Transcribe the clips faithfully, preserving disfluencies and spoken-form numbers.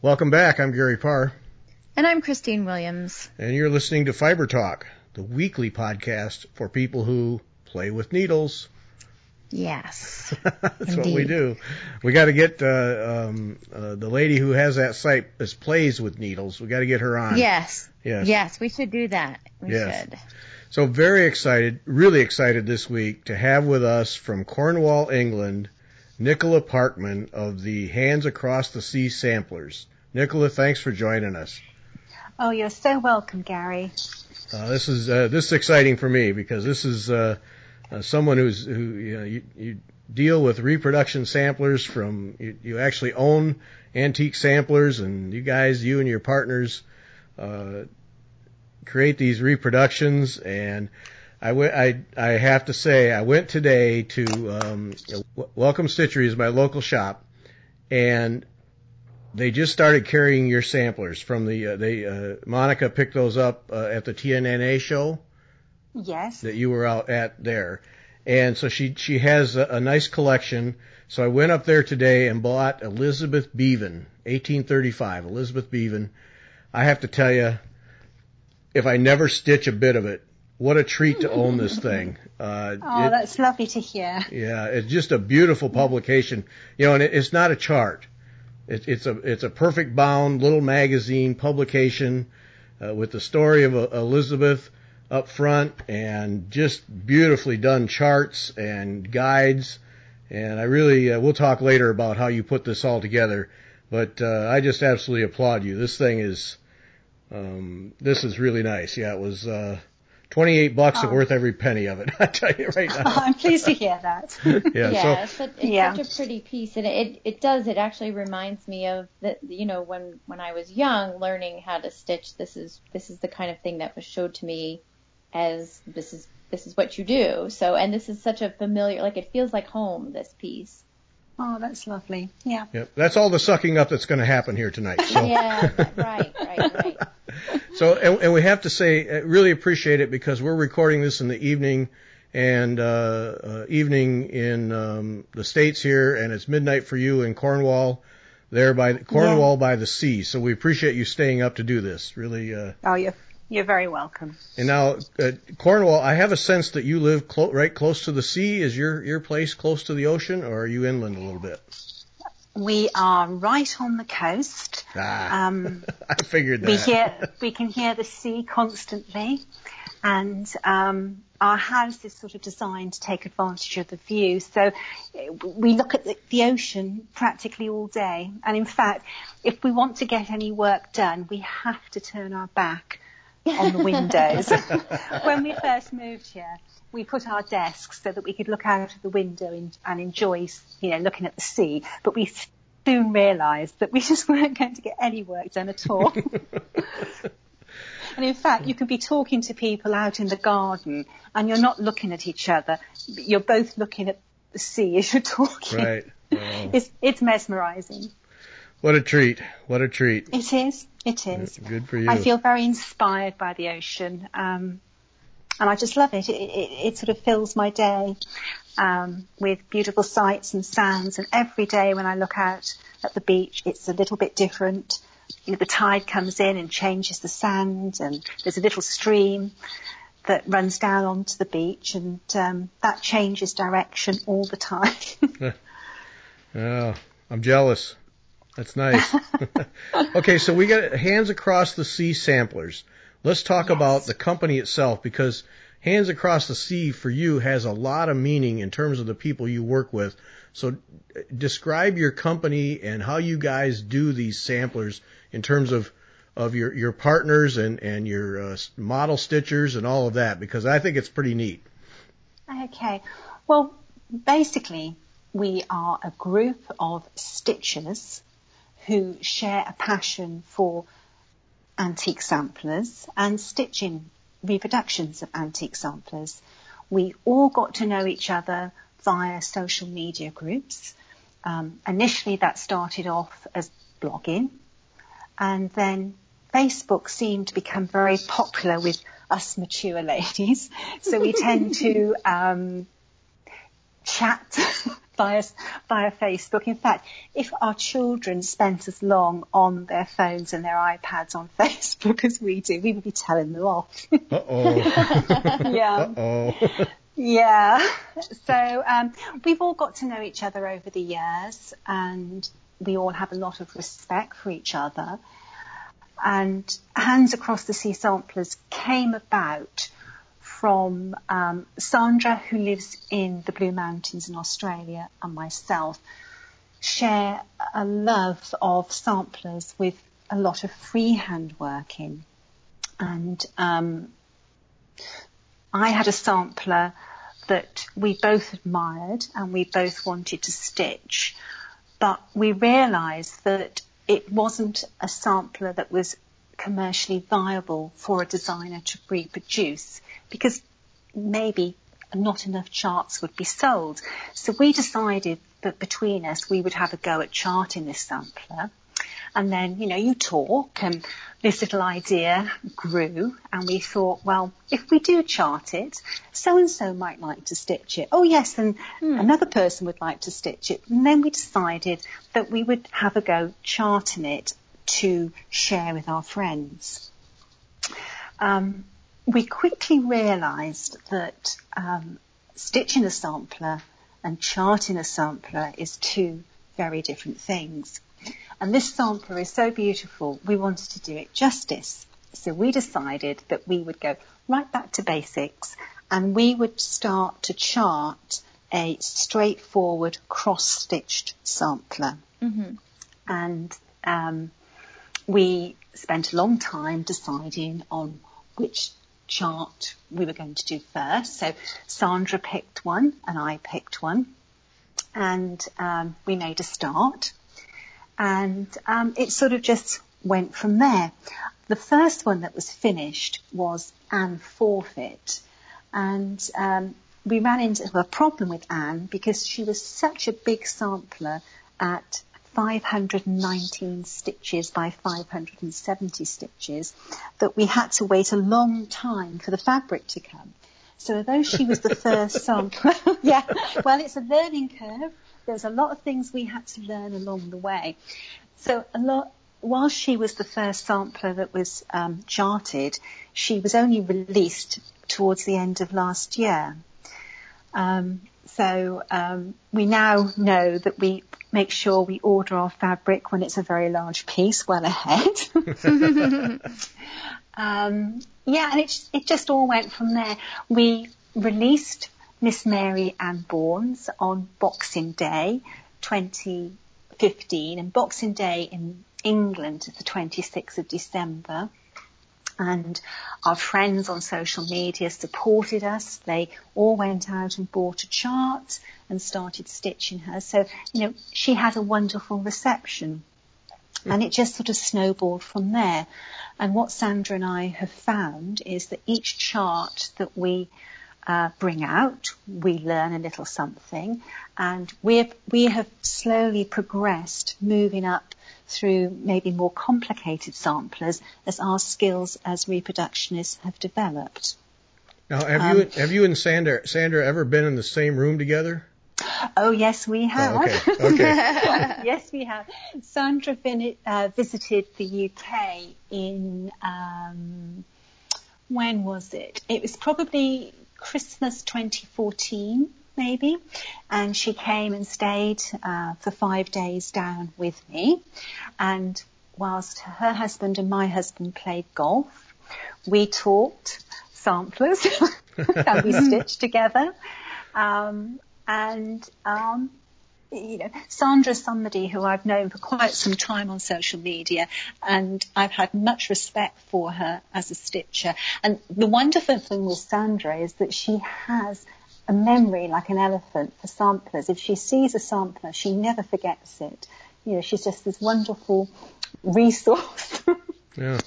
Welcome back. I'm Gary Parr. And I'm Christine Williams. And you're listening to Fiber Talk, the weekly podcast for people who play with needles. Yes. That's indeed. What we do. We got to get uh, um, uh, the lady who has that site that plays with needles. We got to get her on. Yes. Yes. Yes, we should do that. We yes. should. So very excited, really excited this week to have with us from Cornwall, England, Nicola Parkman of the Hands Across the Sea Samplers. Nicola, thanks for joining us. Oh, you're so welcome, Gary. Uh, this is uh, this is exciting for me because this is uh, uh, someone who's who you know you, you deal with reproduction samplers from you, you actually own antique samplers, and you guys, you and your partners, uh, create these reproductions. And I, w- I, I have to say I went today to um, Welcome Stitchery is my local shop, and they just started carrying your samplers from the, uh, they, uh, Monica picked those up, uh, at the T N N A show. Yes. That you were out at there. And so she, she has a, a nice collection. So I went up there today and bought Elizabeth Beavan, eighteen thirty-five, Elizabeth Beavan. I have to tell you, if I never stitch a bit of it, what a treat to own this thing. Uh, oh, it, that's lovely to hear. Yeah, it's just a beautiful publication. You know, and it, it's not a chart. It, it's a it's a perfect bound little magazine publication uh, with the story of uh, Elizabeth up front and just beautifully done charts and guides. And I really uh, we'll talk later about how you put this all together. But uh, I just absolutely applaud you. This thing is um, this is really nice. Yeah, it was. Uh, twenty-eight bucks oh. are worth every penny of it, I tell you right now. Oh, I'm pleased to hear that. yeah, yeah, so, it's, it's yeah. such a pretty piece, and it it does. It actually reminds me of the, you know, when when I was young, learning how to stitch. This is this is the kind of thing that was showed to me as this is this is what you do. So, and this is such a familiar, like it feels like home. This piece. Oh, that's lovely. Yeah. Yep. That's all the sucking up that's going to happen here tonight. So. yeah, right, right, right. So, and, and we have to say, uh, really appreciate it because we're recording this in the evening and, uh, uh evening in, um, the States here, and it's midnight for you in Cornwall, there by, Cornwall yeah. by the sea. So we appreciate you staying up to do this, really, uh. Oh, you're, you're very welcome. And now, uh, Cornwall, I have a sense that you live clo- right close to the sea. Is your, your place close to the ocean, or are you inland a little bit? We are right on the coast. Ah, um, I figured that. We hear, we can hear the sea constantly, and um, our house is sort of designed to take advantage of the view. So we look at the, the ocean practically all day. And in fact, if we want to get any work done, we have to turn our back on the windows. When we first moved here, we put our desks so that we could look out of the window and, and enjoy, you know, looking at the sea. But we soon realised that we just weren't going to get any work done at all. And in fact, you could be talking to people out in the garden and you're not looking at each other. You're both looking at the sea as you're talking. Right. Oh. It's, it's mesmerising. What a treat. What a treat. It is. It is. Good for you. I feel very inspired by the ocean. Um, And I just love it. It, it. it sort of fills my day um, with beautiful sights and sounds. And every day when I look out at the beach, it's a little bit different. You know, the tide comes in and changes the sand, and there's a little stream that runs down onto the beach, and um, that changes direction all the time. Oh, I'm jealous. That's nice. Okay, so we got Hands Across the Sea Samplers. Let's talk yes. about the company itself, because Hands Across the Sea for you has a lot of meaning in terms of the people you work with. So describe your company and how you guys do these samplers in terms of, of your, your partners and, and your uh, model stitchers and all of that, because I think it's pretty neat. Okay. Well, basically, we are a group of stitchers who share a passion for antique samplers and stitching reproductions of antique samplers. We all got to know each other via social media groups. Um, initially that started off as blogging, and then Facebook seemed to become very popular with us mature ladies. So we tend to um, chat via, via Facebook. In fact, if our children spent as long on their phones and their iPads on Facebook as we do, we would be telling them off. Uh-oh. Yeah. Uh-oh. Yeah. So um, we've all got to know each other over the years, and we all have a lot of respect for each other. And Hands Across the Sea Samplers came about from um, Sandra, who lives in the Blue Mountains in Australia, and myself share a love of samplers with a lot of freehand working. And um, I had a sampler that we both admired and we both wanted to stitch, but we realised that it wasn't a sampler that was commercially viable for a designer to reproduce, because maybe not enough charts would be sold. So we decided that between us we would have a go at charting this sampler. And then, you know, you talk, and this little idea grew, and we thought, well, if we do chart it, so-and-so might like to stitch it. Oh, yes, and hmm. another person would like to stitch it. And then we decided that we would have a go charting it to share with our friends. Um, we quickly realised that um, stitching a sampler and charting a sampler is two very different things. And this sampler is so beautiful, we wanted to do it justice. So we decided that we would go right back to basics, and we would start to chart a straightforward cross-stitched sampler. Mm-hmm. And um, we spent a long time deciding on which chart we were going to do first. So Sandra picked one and I picked one, and um, we made a start. And um, it sort of just went from there. The first one that was finished was Anne Forfeit. And um, we ran into a problem with Anne because she was such a big sampler at five hundred nineteen stitches by five hundred seventy stitches that we had to wait a long time for the fabric to come. So although she was the first sampler, yeah, well, it's a learning curve. There's a lot of things we had to learn along the way. So a lot, while she was the first sampler that was um, charted, she was only released towards the end of last year. Um, so um, we now know that we make sure we order our fabric when it's a very large piece well ahead. um, yeah, and it, it just all went from there. We released Miss Mary Ann Bourne's on Boxing Day twenty fifteen, and Boxing Day in England is the twenty-sixth of December. And our friends on social media supported us. They all went out and bought a chart and started stitching her. So, you know, she had a wonderful reception. And it just sort of snowballed from there. And what Sandra and I have found is that each chart that we uh, bring out, we learn a little something. And we've, we have slowly progressed, moving up through maybe more complicated samplers as our skills as reproductionists have developed. Now, have um, you have you and Sandra, Sandra ever been in the same room together? Oh, yes, we have. Oh, okay. Okay. Yes, we have. Sandra vin- uh, visited the U K in, um, when was it? It was probably Christmas twenty fourteen. Maybe, and she came and stayed uh, for five days down with me, and whilst her husband and my husband played golf, we talked samplers and we stitched together, um, and um, you know, Sandra's somebody who I've known for quite some time on social media, and I've had much respect for her as a stitcher. And the wonderful thing with Sandra is that she has a memory like an elephant for samplers. If she sees a sampler, she never forgets it. You know, she's just this wonderful resource. Yeah.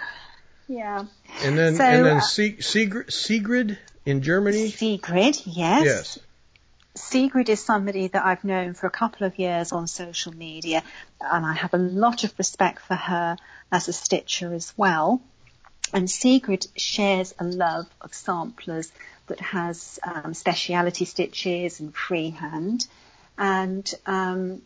Yeah. And then, so, and then uh, Sigrid, Sigrid in Germany? Sigrid, yes. Yes. Sigrid is somebody that I've known for a couple of years on social media, and I have a lot of respect for her as a stitcher as well. And Sigrid shares a love of samplers that has um, speciality stitches and freehand. And um,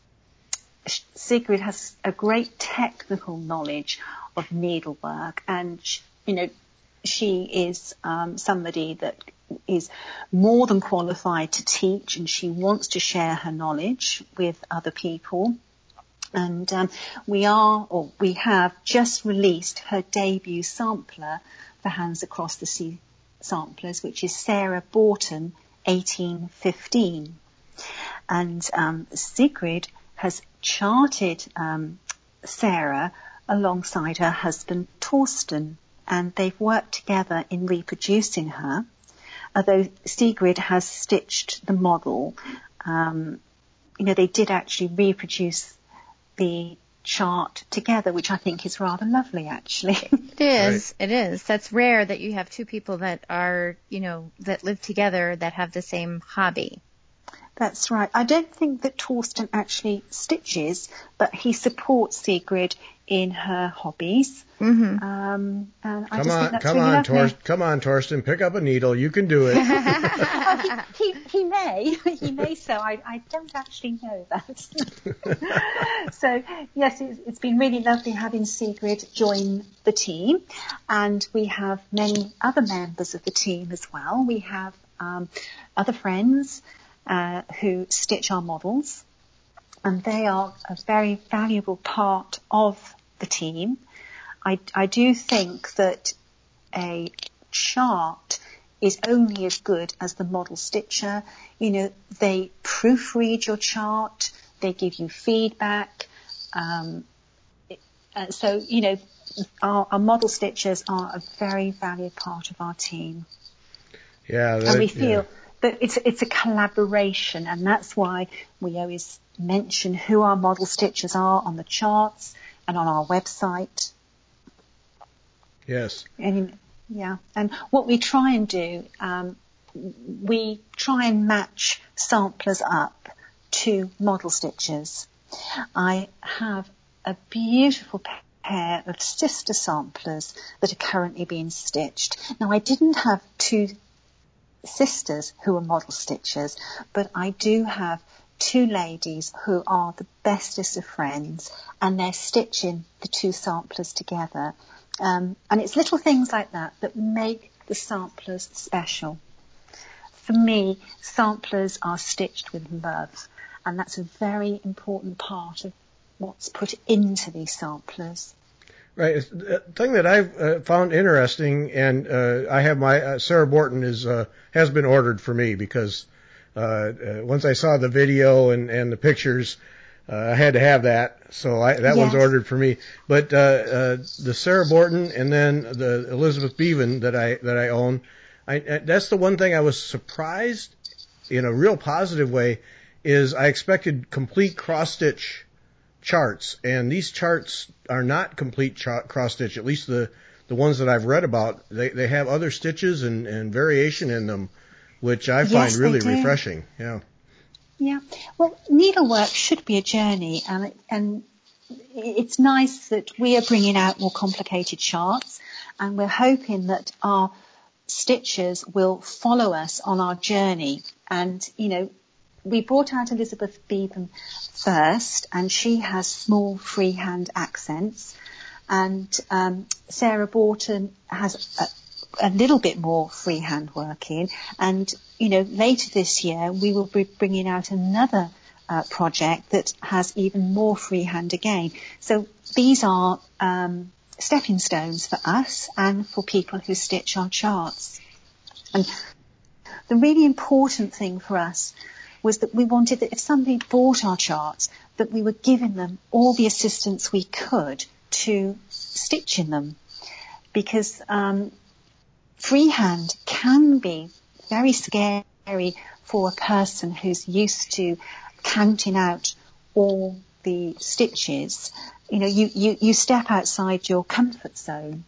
Sigrid has a great technical knowledge of needlework, and you know, she is um, somebody that is more than qualified to teach, and she wants to share her knowledge with other people. And um, we are, or we have just released her debut sampler for Hands Across the Sea samplers, which is Sarah Borton eighteen fifteen. And um, Sigrid has charted um, Sarah alongside her husband Torsten, and they've worked together in reproducing her. Although Sigrid has stitched the model, um, you know, they did actually reproduce the chart together, which I think is rather lovely, actually. It is. Right. It is. That's rare that you have two people that are, you know, that live together that have the same hobby. That's right. I don't think that Torsten actually stitches, but he supports Sigrid in her hobbies. Mm-hmm. Um, and I come just on, think that's come really on, lovely. Torsten, come on, Torsten, pick up a needle. You can do it. oh, he, he, he may, he may. So I, I don't actually know that. So yes, it's, it's been really lovely having Sigrid join the team, and we have many other members of the team as well. We have um, other friends uh, who stitch our models, and they are a very valuable part of the team. I, I do think that a chart is only as good as the model stitcher. You know, they proofread your chart, they give you feedback. Um, uh, so, you know, our, our model stitchers are a very valued part of our team. Yeah, that, and we feel yeah. that it's it's a collaboration, and that's why we always mention who our model stitchers are on the charts and on our website. Yes. And, yeah, and what we try and do, um, we try and match samplers up to model stitchers. I have a beautiful pair of sister samplers that are currently being stitched. Now, I didn't have two sisters who are model stitchers, but I do have two ladies who are the bestest of friends, and they're stitching the two samplers together. Um, and it's little things like that that make the samplers special. For me, samplers are stitched with love, and that's a very important part of what's put into these samplers. Right. The thing that I've uh, found interesting, and uh, I have my uh, Sarah Borton is uh, has been ordered for me because uh, uh, once I saw the video and, and the pictures, uh, I had to have that. So I, that yes. one's ordered for me. But uh, uh, the Sarah Borton and then the Elizabeth Bevan that I that I own, I, I, that's the one thing I was surprised in a real positive way is I expected complete cross stitch charts, and these charts are not complete ch- cross stitch. At least the the ones that I've read about, they they have other stitches and, and variation in them, which I find yes, really they do. refreshing. Yeah. Yeah. Well, needlework should be a journey, and it, and it's nice that we are bringing out more complicated charts, and we're hoping that our stitchers will follow us on our journey. And you know, we brought out Elizabeth Bevan first, and she has small freehand accents, and um, Sarah Borton has a, a little bit more freehand working, and you know, later this year we will be bringing out another uh, project that has even more freehand again. So these are um, stepping stones for us and for people who stitch our charts. And the really important thing for us was that we wanted that if somebody bought our charts, that we were giving them all the assistance we could to stitching them. Because um, freehand can be very scary for a person who's used to counting out all the stitches. You know, you, you, you step outside your comfort zone.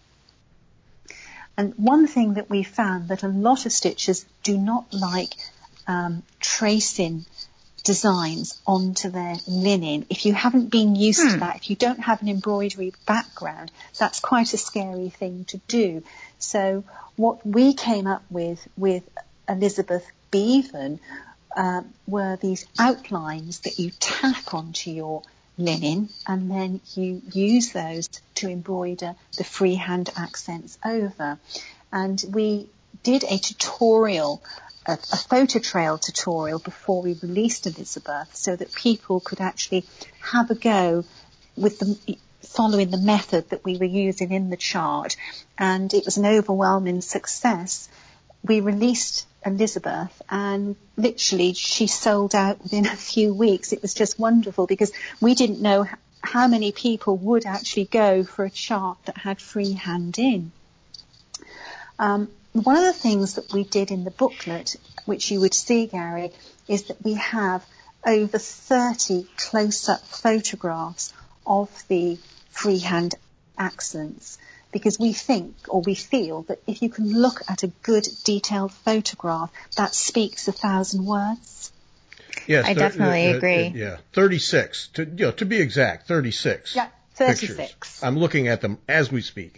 And one thing that we found that a lot of stitchers do not like Um, tracing designs onto their linen. If you haven't been used hmm. to that, if you don't have an embroidery background, that's quite a scary thing to do. So what we came up with with Elizabeth Bevan uh, were these outlines that you tack onto your linen, and then you use those to embroider the freehand accents over. And we did a tutorial, a, a photo trail tutorial before we released Elizabeth, so that people could actually have a go with the following the method that we were using in the chart, and it was an overwhelming success. We released Elizabeth, and literally she sold out within a few weeks. It was just wonderful because we didn't know h- how many people would actually go for a chart that had freehand in. Um, one of the things that we did in the booklet, which you would see, Gary, is that we have over thirty close-up photographs of the freehand accents, because we think, or we feel, that if you can look at a good detailed photograph, that speaks a thousand words. Yes, I th- definitely th- agree. Th- yeah, thirty-six, to, you know, to be exact, thirty-six. Yeah, thirty-six. Pictures. I'm looking at them as we speak.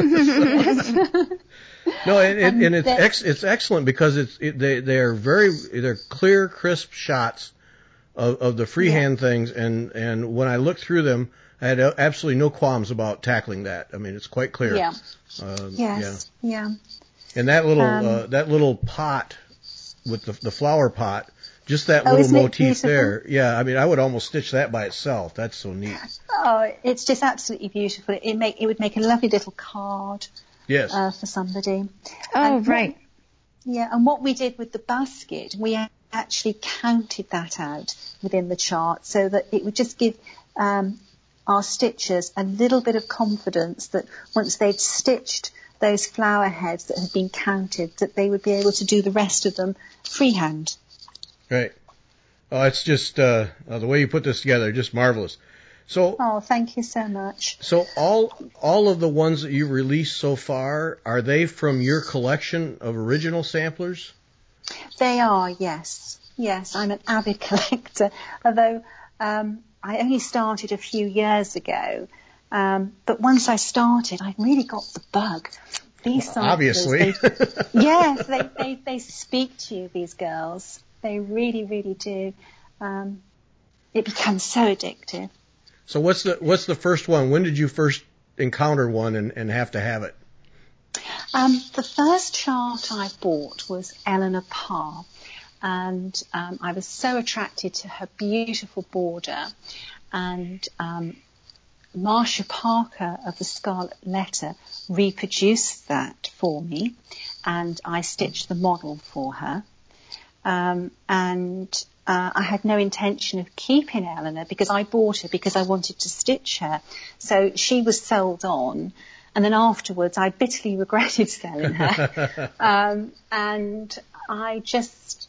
No, and, and, and it's ex, it's excellent because it's it, they they are very they're clear, crisp shots of, of the freehand yeah. things, and and when I looked through them, I had absolutely no qualms about tackling that. I mean, it's quite clear. Yeah. Uh, yes. Yeah. yeah. And that little um, uh, that little pot with the the flower pot, just that oh, little motif beautiful? there. Yeah. I mean, I would almost stitch that by itself. That's so neat. Oh, it's just absolutely beautiful. It make it would make a lovely little card. Yes. Uh, for somebody. Oh, and right. What, yeah, and what we did with the basket, we actually counted that out within the chart so that it would just give um, our stitchers a little bit of confidence that once they'd stitched those flower heads that had been counted, that they would be able to do the rest of them freehand. Right. Oh, it's just uh, uh, the way you put this together, just marvelous. So, oh, thank you so much. So all all of the ones that you've released so far, are they from your collection of original samplers? They are, yes. Yes, I'm an avid collector, although um, I only started a few years ago. Um, but once I started, I really got the bug. These samplers, obviously. They, yes, they, they, they speak to you, these girls. They really, really do. Um, it becomes so addictive. So what's the what's the first one? When did you first encounter one and, and have to have it? Um, the first chart I bought was Eleanor Parr, and um, I was so attracted to her beautiful border, and um, Marcia Parker of the Scarlet Letter reproduced that for me, and I stitched the model for her. Um, and uh, I had no intention of keeping Eleanor because I bought her because I wanted to stitch her. So she was sold on, and then afterwards I bitterly regretted selling her. um, and I just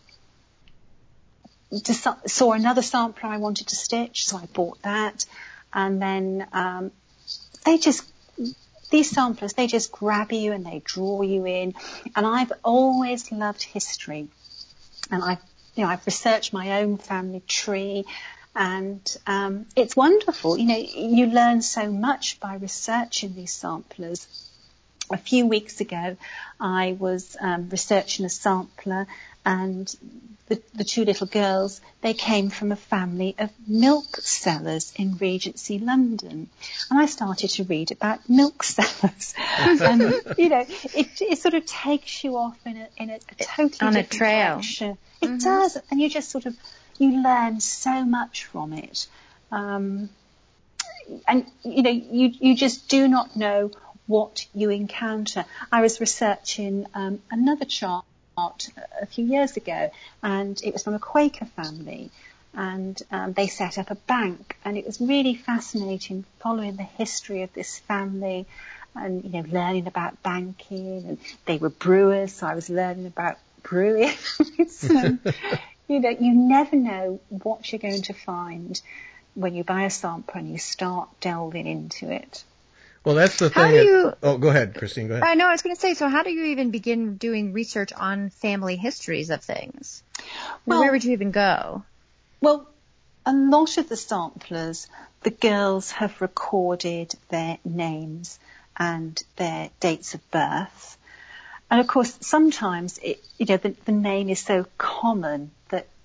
deci- saw another sampler I wanted to stitch, so I bought that. And then um, they just... These samplers, they just grab you and they draw you in. And I've always loved history. And I've, you know, I've researched my own family tree, and um, it's wonderful. You know, you learn so much by researching these samplers. A few weeks ago, I was um, researching a sampler, and the, the two little girls, they came from a family of milk sellers in Regency, London. And I started to read about milk sellers. and, you know, it, it sort of takes you off in a, in a, a totally on different a trail. direction. It mm-hmm. does. And you just sort of, you learn so much from it. Um, and, you know, you, you just do not know what you encounter. I was researching um, another chart a few years ago, and it was from a Quaker family, and um, they set up a bank, and it was really fascinating following the history of this family and, you know, learning about banking, and they were brewers, so I was learning about brewing. It's, um, you know, you never know what you're going to find when you buy a sampler and you start delving into it. Well, that's the thing. How do you, that, oh, go ahead, Christine, go ahead. I know, I was going to say, so how do you even begin doing research on family histories of things? Well, Where would you even go? Well, a lot of the samplers, the girls have recorded their names and their dates of birth. And of course, sometimes, it, you know, the, the name is so common that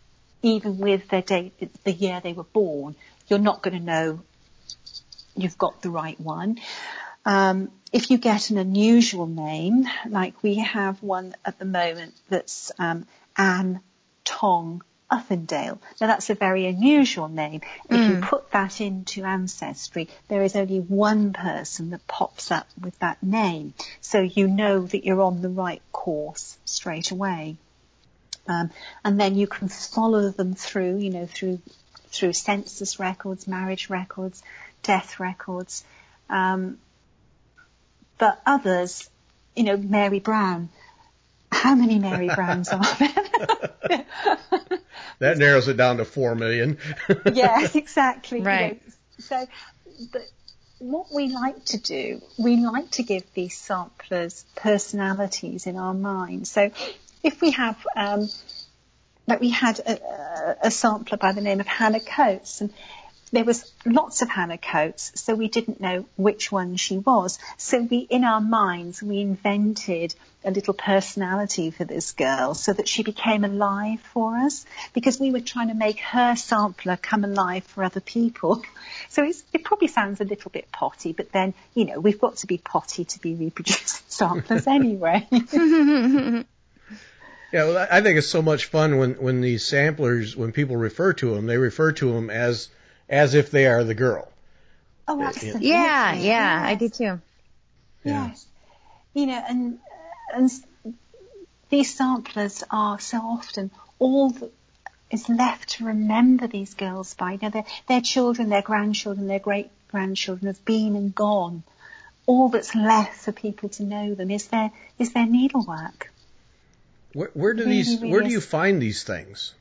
even with their date, the year they were born, you're not going to know you've got the right one. Um, if you get an unusual name, like we have one at the moment that's um, Anne Tong Uffindale. Now that's a very unusual name. If mm. you put that into Ancestry, there is only one person that pops up with that name. So you know that you're on the right course straight away. Um, and then you can follow them through, you know, through through census records, marriage records, death records. Um, but others, you know, Mary Brown. How many Mary Browns are there? That narrows it down to four million. Yes, exactly. Right. You know, so, but what we like to do, we like to give these samplers personalities in our mind. So if we have, um, like we had a, a sampler by the name of Hannah Coates, and there was lots of Hannah Coates, so we didn't know which one she was. So we, in our minds, we invented a little personality for this girl so that she became alive for us, because we were trying to make her sampler come alive for other people. So it's, it probably sounds a little bit potty, but then, you know, we've got to be potty to be reproducing samplers anyway. Yeah, well, I think it's so much fun when, when these samplers, when people refer to them, they refer to them as as if they are the girl. Oh, absolutely. Yeah, yeah, yes. I do too. Yes. Yeah. You know, and, and these samplers are so often all that is left to remember these girls by. You know, their, their children, their grandchildren, their great-grandchildren have been and gone. All that's left for people to know them is their, is their needlework. Where, where do really, these? Really where do you find these things?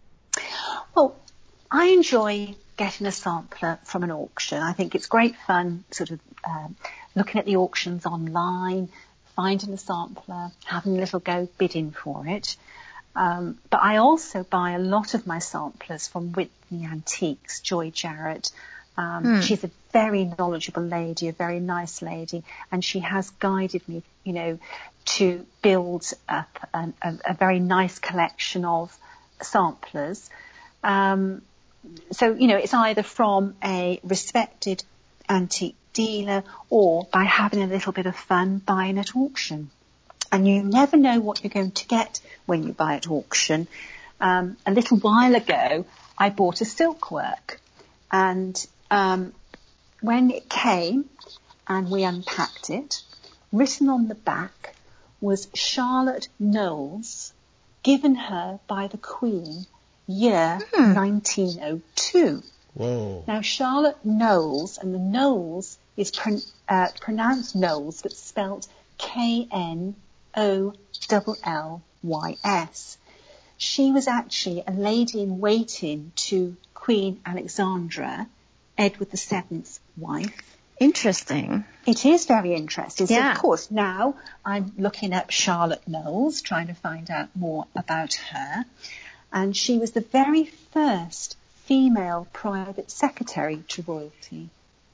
Well, I enjoy getting a sampler from an auction. I think it's great fun, sort of um, looking at the auctions online, finding a sampler, having a little go bidding for it. Um, but I also buy a lot of my samplers from Whitney Antiques, Joy Jarrett. Um, hmm. She's a very knowledgeable lady, a very nice lady, and she has guided me, you know, to build up a, a, a very nice collection of samplers. Um, so, you know, it's either from a respected antique dealer or by having a little bit of fun buying at auction. And you never know what you're going to get when you buy at auction. Um, a little while ago, I bought a silkwork, and um, when it came and we unpacked it, written on the back was Charlotte Knowles, given her by the Queen, year hmm. nineteen oh two. Whoa. Now, Charlotte Knowles, and the Knowles is pron- uh, pronounced Knowles, but spelt K N O L L Y S. She was actually a lady in waiting to Queen Alexandra, Edward the Seventh's wife. Interesting. It is very interesting. Yeah. So, of course, now I'm looking up Charlotte Knowles, trying to find out more about her. And she was the very first female private secretary to royalty.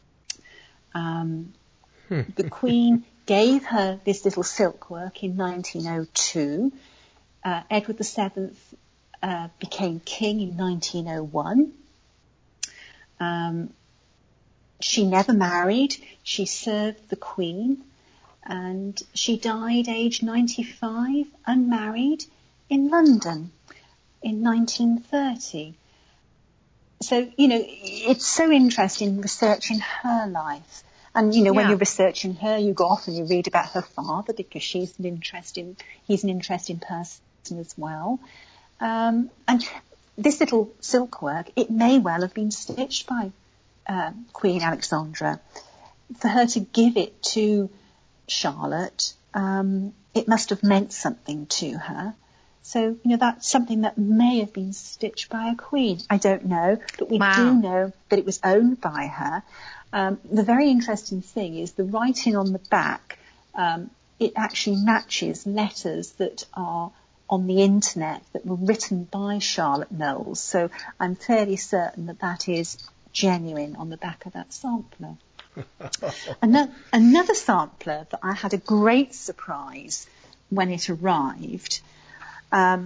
Um, the Queen gave her this little silkwork in nineteen oh two. Uh, Edward the Seventh uh, became king in nineteen oh one. Um, she never married. She served the Queen, and she died aged ninety-five, unmarried, in London in nineteen thirty. So, you know, it's so interesting researching her life. And, you know, yeah. when you're researching her, you go off and you read about her father, because she's an interesting, he's an interesting person as well. Um, and this little silkwork, it may well have been stitched by uh, Queen Alexandra. For her to give it to Charlotte, um, it must have meant something to her. So, you know, that's something that may have been stitched by a queen. I don't know, but we wow. do know that it was owned by her. Um, the very interesting thing is the writing on the back, um, it actually matches letters that are on the internet that were written by Charlotte Knowles. So I'm fairly certain that that is genuine on the back of that sampler. another, another sampler that I had a great surprise when it arrived. Um,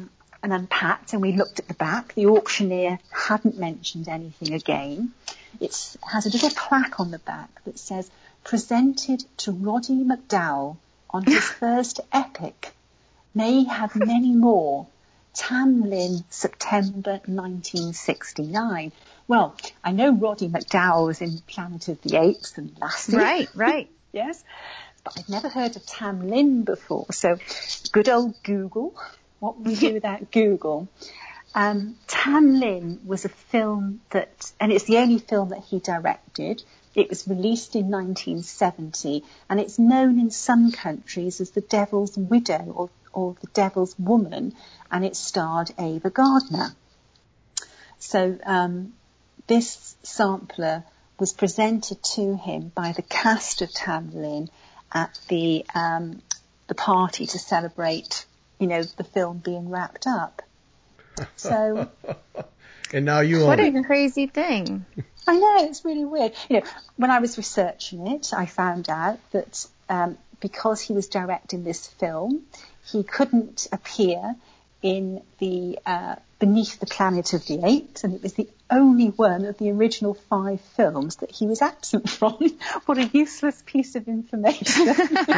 and unpacked, and we looked at the back. The auctioneer hadn't mentioned anything again. It has a little plaque on the back that says, presented to Roddy McDowall on his first epic. May he have many more. Tam Lin, September nineteen sixty-nine. Well, I know Roddy McDowall was in Planet of the Apes and Lassie. Right, right. Yes. But I'd never heard of Tam Lin before. So good old Google. What would we do without Google? Um, Tam Lin was a film that, and it's the only film that he directed. It was released in nineteen seventy, and it's known in some countries as The Devil's Widow or, or The Devil's Woman, and it starred Ava Gardner. So um, this sampler was presented to him by the cast of Tam Lin at the um, the party to celebrate, you know, the film being wrapped up. So, and now you own what a it. crazy thing. I know, it's really weird. You know, when I was researching it, I found out that um, because he was directing this film, he couldn't appear in the uh, Beneath the Planet of the Apes, and it was the only one of the original five films that he was absent from. What a useless piece of information.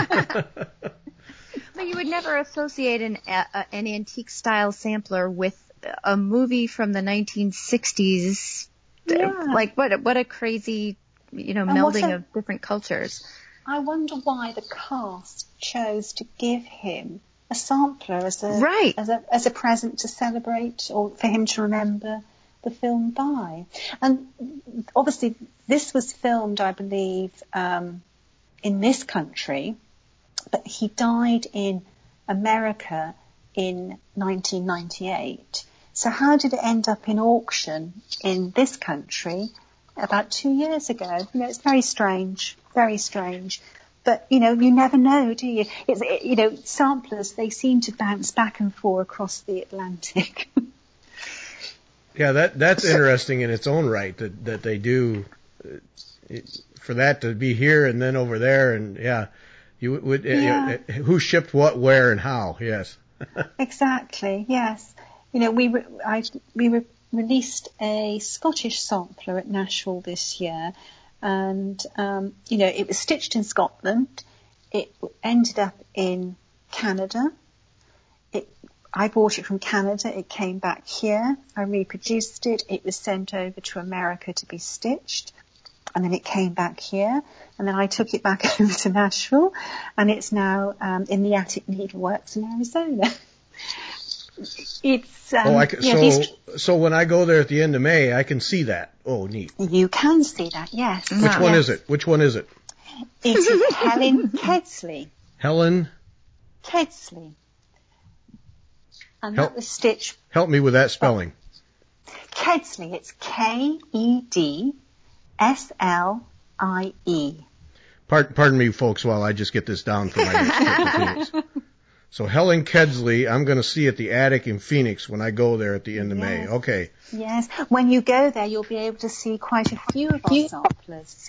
But you would never associate an, uh, an antique style sampler with a movie from the nineteen sixties. Yeah. Like what? A, what a crazy, you know, And melding a, of different cultures. I wonder why the cast chose to give him a sampler as a right. as a as a present to celebrate or for him to remember the film by. And obviously, this was filmed, I believe, um, in this country. But he died in America in nineteen ninety-eight. So how did it end up in auction in this country about two years ago? You know, it's very strange, very strange. But, you know, you never know, do you? It's, it, you know, samplers, they seem to bounce back and forth across the Atlantic. Yeah, that that's interesting in its own right, that, that they do, uh, it, for that to be here and then over there, and yeah. You would, yeah. uh, who shipped what, where, and how? Yes. Exactly. Yes. You know, we re- I, we re- released a Scottish sampler at Nashville this year, and um, you know, it was stitched in Scotland. It ended up in Canada. It I bought it from Canada. It came back here. I reproduced it. It was sent over to America to be stitched. And then it came back here, and then I took it back over to Nashville, and it's now um, in the Attic Needleworks in Arizona. It's um, oh, I can, yeah, so these... so when I go there at the end of May, I can see that. Oh, neat. You can see that, yes. Which wow. one yes. is it? Which one is it? It is Helen Kedsley. Helen Kedsley, and help, that was stitched. Help me with that spelling. Oh. Kedsley. It's K E D. S L I E. Pardon, pardon me, folks, while I just get this down for my next trip to Phoenix. So Helen Kedsley, I'm going to see at the Attic in Phoenix when I go there at the end of yes. May. Okay. Yes. When you go there, you'll be able to see quite a few of our samplers.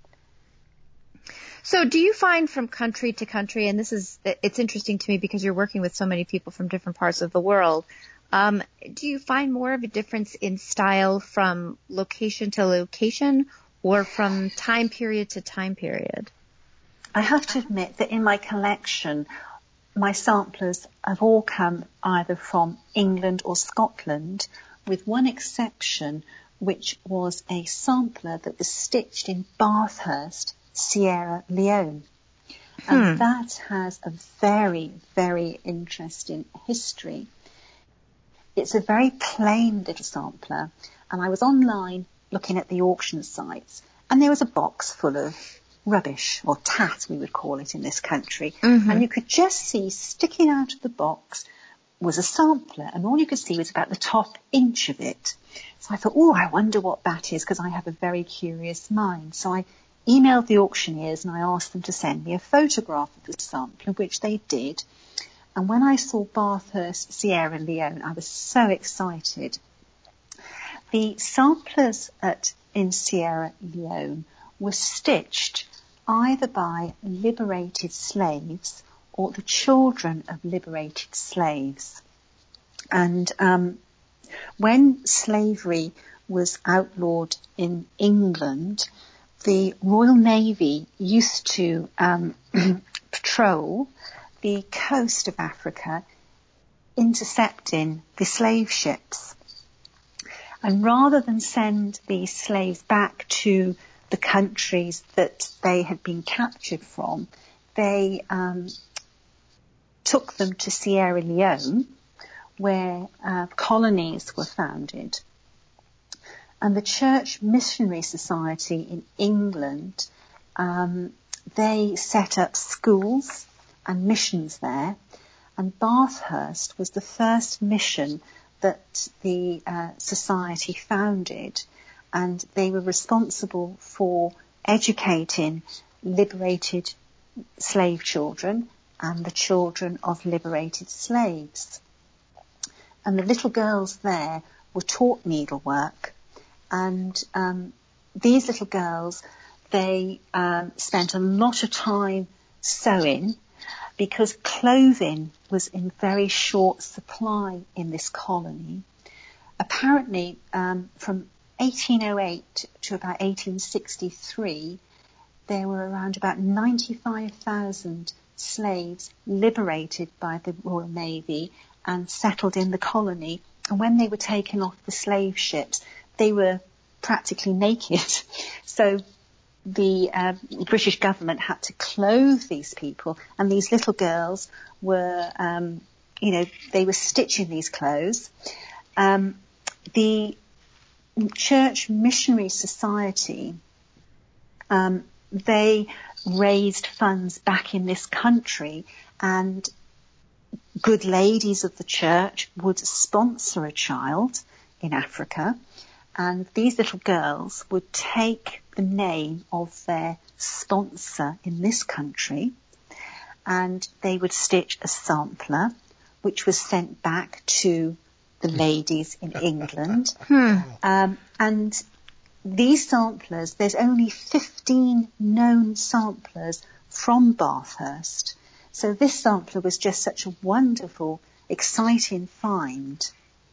So do you find from country to country, and this is, it's interesting to me because you're working with so many people from different parts of the world, Um, do you find more of a difference in style from location to location or from time period to time period? I have to admit that in my collection, my samplers have all come either from England or Scotland, with one exception, which was a sampler that was stitched in Bathurst, Sierra Leone. And hmm. that has a very, very interesting history. It's a very plain little sampler, and I was online looking at the auction sites, and there was a box full of rubbish, or tat we would call it in this country, mm-hmm. and you could just see sticking out of the box was a sampler, and all you could see was about the top inch of it. So I thought, oh, I wonder what that is, because I have a very curious mind. So I emailed the auctioneers and I asked them to send me a photograph of the sampler, which they did. And when I saw Bathurst, Sierra Leone, I was so excited. The samplers at, in Sierra Leone were stitched either by liberated slaves or the children of liberated slaves. And um, when slavery was outlawed in England, the Royal Navy used to um, patrol the coast of Africa, intercepting the slave ships. And rather than send the slaves back to the countries that they had been captured from, they um, took them to Sierra Leone, where uh, colonies were founded. And the Church Missionary Society in England, um, they set up schools and missions there. And Bathurst was the first mission that the uh, society founded. And they were responsible for educating liberated slave children and the children of liberated slaves. And the little girls there were taught needlework. And um, these little girls, they um, spent a lot of time sewing because clothing was in very short supply in this colony. Apparently, um, from eighteen oh eight to about eighteen sixty-three, there were around about ninety-five thousand slaves liberated by the Royal Navy and settled in the colony. And when they were taken off the slave ships, they were practically naked. So the uh, British government had to clothe these people, and these little girls were, um, you know, they were stitching these clothes. Um, the Church Missionary Society, um, they raised funds back in this country, and good ladies of the church would sponsor a child in Africa, and these little girls would take the name of their sponsor in this country, and they would stitch a sampler, which was sent back to the ladies in England. Hmm. Um, and these samplers, there's only fifteen known samplers from Bathurst. So this sampler was just such a wonderful, exciting find.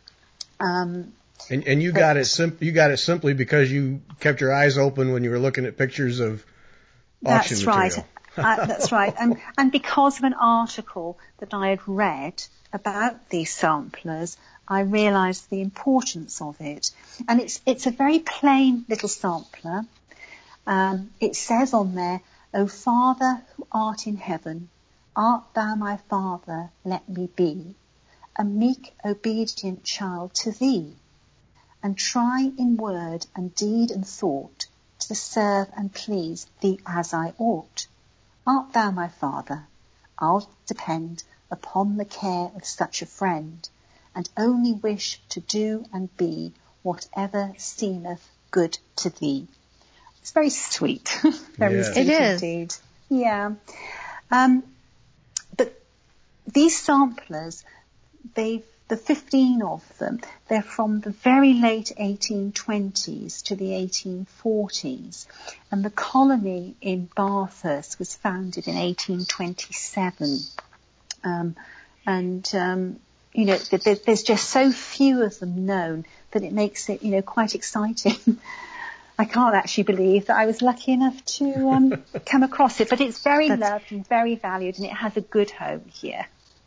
Um, and, and you got it sim- you got it simply because you kept your eyes open when you were looking at pictures of auction that's material. Right. uh, that's right. And, and because of an article that I had read about these samplers, I realised the importance of it. And it's it's a very plain little sampler. Um, it says on there, "O Father who art in heaven, art thou my Father, let me be, a meek, obedient child to thee, and try in word and deed and thought to serve and please thee as I ought. Art thou my Father? I'll depend upon the care of such a friend, and only wish to do and be whatever seemeth good to thee." It's very sweet. very Yes. sweet It is. indeed. Yeah. Um, but these samplers, they've the fifteen of them, they're from the very late eighteen twenties to the eighteen forties. And the colony in Bathurst was founded in eighteen twenty-seven. Um, and, um, you know, th- th- there's just so few of them known that it makes it, you know, quite exciting. I can't actually believe that I was lucky enough to um, come across it, but it's very That's... loved and very valued, and it has a good home here.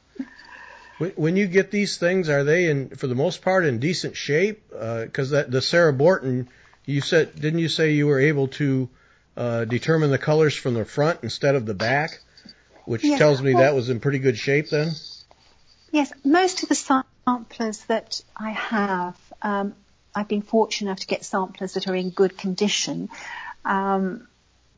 When you get these things, are they in, for the most part, in decent shape? Because uh, that the Sarah Borton, you said, didn't you say you were able to uh, determine the colors from the front instead of the back, which Yeah, tells me well, that was in pretty good shape then? Yes, most of the samplers that I have, um, I've been fortunate enough to get samplers that are in good condition. Um,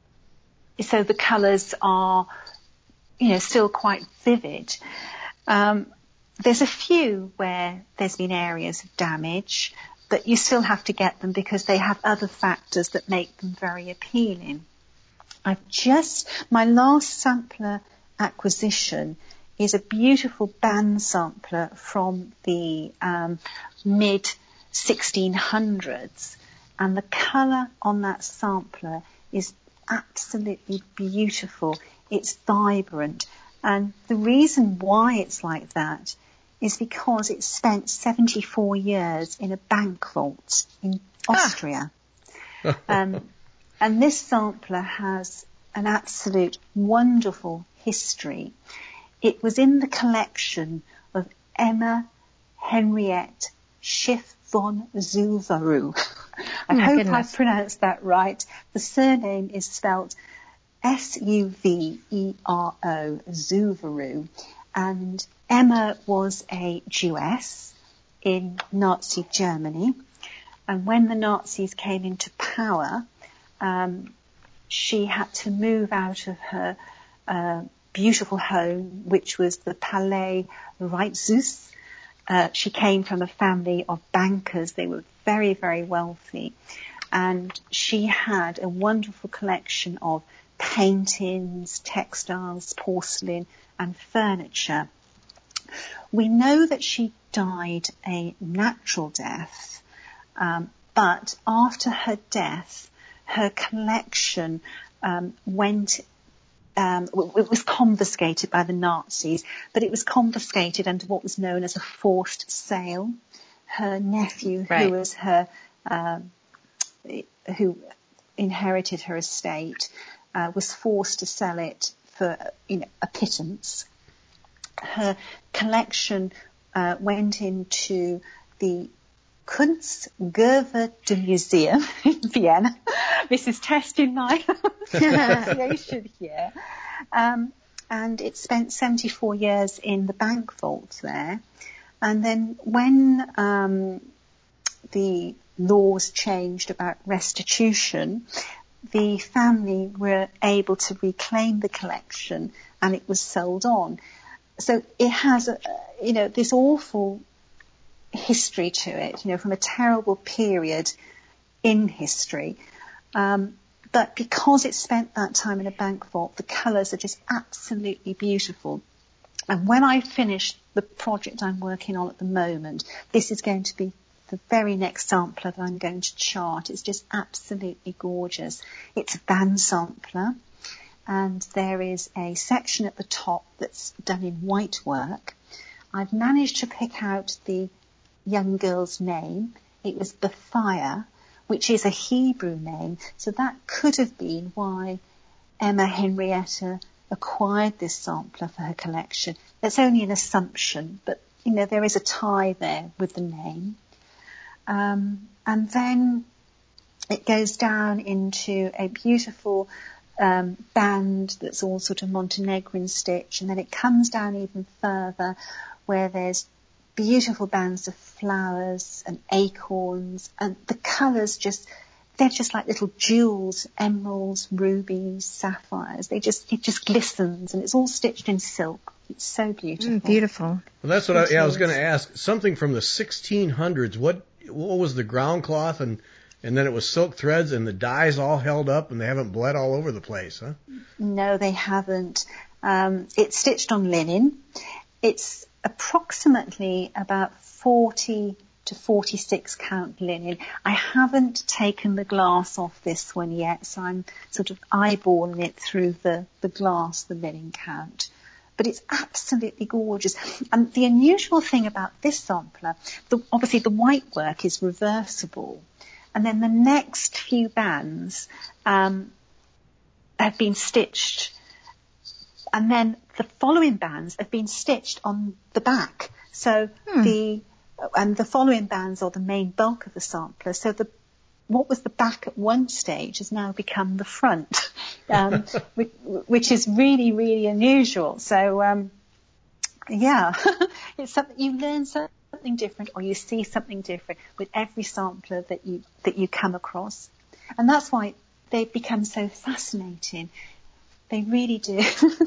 so the colours are, you know, still quite vivid. Um, There's a few where there's been areas of damage, but you still have to get them because they have other factors that make them very appealing. I've just, my last sampler acquisition is a beautiful band sampler from the um, mid sixteen hundreds, and the colour on that sampler is absolutely beautiful. It's vibrant, and the reason why it's like that is because it spent seventy-four years in a bank vault in Austria. Ah. um, and this sampler has an absolute wonderful history. It was in the collection of Emma Henriette Schiff von Suverow. I oh, hope goodness. I've pronounced that right. The surname is spelt S U V E R O, Suverow. And Emma was a Jewess in Nazi Germany. And when the Nazis came into power, um, she had to move out of her uh, beautiful home, which was the Palais Reitzus. Uh, she came from a family of bankers. They were very, very wealthy. And she had a wonderful collection of paintings, textiles, porcelain, and furniture. We know that she died a natural death, um, but after her death, her collection um, went, um, it was confiscated by the Nazis, but it was confiscated under what was known as a forced sale. Her nephew, right. who was her, um, who inherited her estate, uh, was forced to sell it for, you know, a pittance. Her collection uh, went into the Kunstgewerbemuseum in Vienna. This is testing my pronunciation here. Um, and it spent seventy-four years in the bank vault there. And then when um, the laws changed about restitution, the family were able to reclaim the collection and it was sold on. So it has, a, you know, this awful history to it, you know, from a terrible period in history. Um, but because it spent that time in a bank vault, the colours are just absolutely beautiful. And when I finish the project I'm working on at the moment, this is going to be the very next sampler that I'm going to chart. It's just absolutely gorgeous. It's a band sampler. And there is a section at the top that's done in white work. I've managed to pick out the young girl's name. It was Bethia, which is a Hebrew name. So that could have been why Emma Henrietta acquired this sampler for her collection. That's only an assumption, but, you know, there is a tie there with the name. Um, and then it goes down into a beautiful Um, band that's all sort of Montenegrin stitch, and then it comes down even further where there's beautiful bands of flowers and acorns, and the colours just, they're just like little jewels, emeralds, rubies, sapphires. They just, it just glistens, and it's all stitched in silk. It's so beautiful. Mm, beautiful. Well, that's what I, yeah, I was going to ask. Something from the sixteen hundreds. What, what was the ground cloth and And then it was silk threads and the dyes all held up and they haven't bled all over the place, huh? No, they haven't. Um, it's stitched on linen. It's approximately about forty to forty-six count linen. I haven't taken the glass off this one yet, so I'm sort of eyeballing it through the, the glass, the linen count. But it's absolutely gorgeous. And the unusual thing about this sampler, the, obviously the white work is reversible. And then the next few bands um, have been stitched. And then the following bands have been stitched on the back. So hmm. the, and the following bands are the main bulk of the sampler. So the, what was the back at one stage has now become the front, um, which, which is really, really unusual. So, um, yeah, it's something you learn something. something different, or you see something different with every sampler that you that you come across, and that's why they become so fascinating. They really do.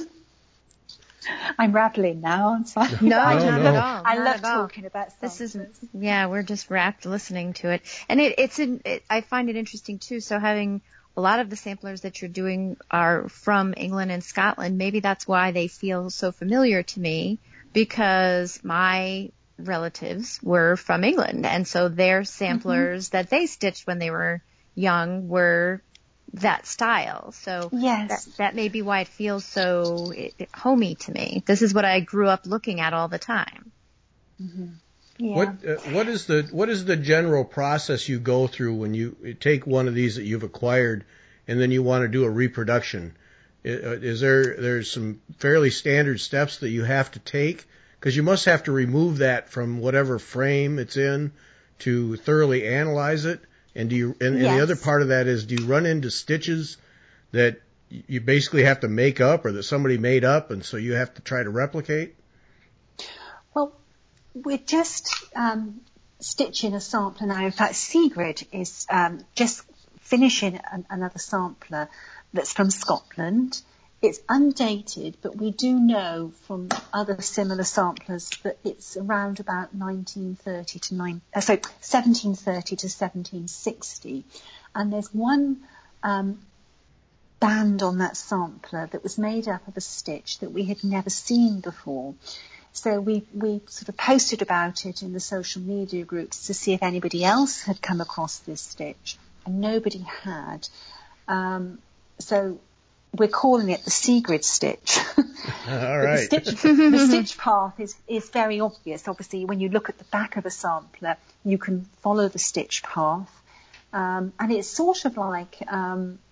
I'm rattling now. I'm sorry. No, no not no. at all. I not love at all. talking about samplers. This is yeah. We're just rapt listening to it, and it, it's in. It, I find it interesting too. So having a lot of the samplers that you're doing are from England and Scotland. Maybe that's why they feel so familiar to me, because my relatives were from England, and so their samplers mm-hmm. that they stitched when they were young were that style. So yes. that, that may be why it feels so it, it, homey to me. This is what I grew up looking at all the time. Mm-hmm. Yeah. What uh, what is the what is the general process you go through when you take one of these that you've acquired and then you want to do a reproduction? Is there there's some fairly standard steps that you have to take? Because you must have to remove that from whatever frame it's in to thoroughly analyze it. And do you and, Yes. and the other part of that is, do you run into stitches that you basically have to make up or that somebody made up and so you have to try to replicate? Well, we're just um, stitching a sampler now. In fact, Sigrid is um, just finishing an, another sampler that's from Scotland. It's undated, but we do know from other similar samplers that it's around about nineteen thirty to nine, uh, so seventeen thirty to seventeen sixty. And there's one um, band on that sampler that was made up of a stitch that we had never seen before. So we, we sort of posted about it in the social media groups to see if anybody else had come across this stitch, and nobody had. Um, so we're calling it the Sigrid stitch. All right. the, stitch, the stitch path is, is very obvious. Obviously, when you look at the back of a sampler, you can follow the stitch path. Um, and it's sort of like um,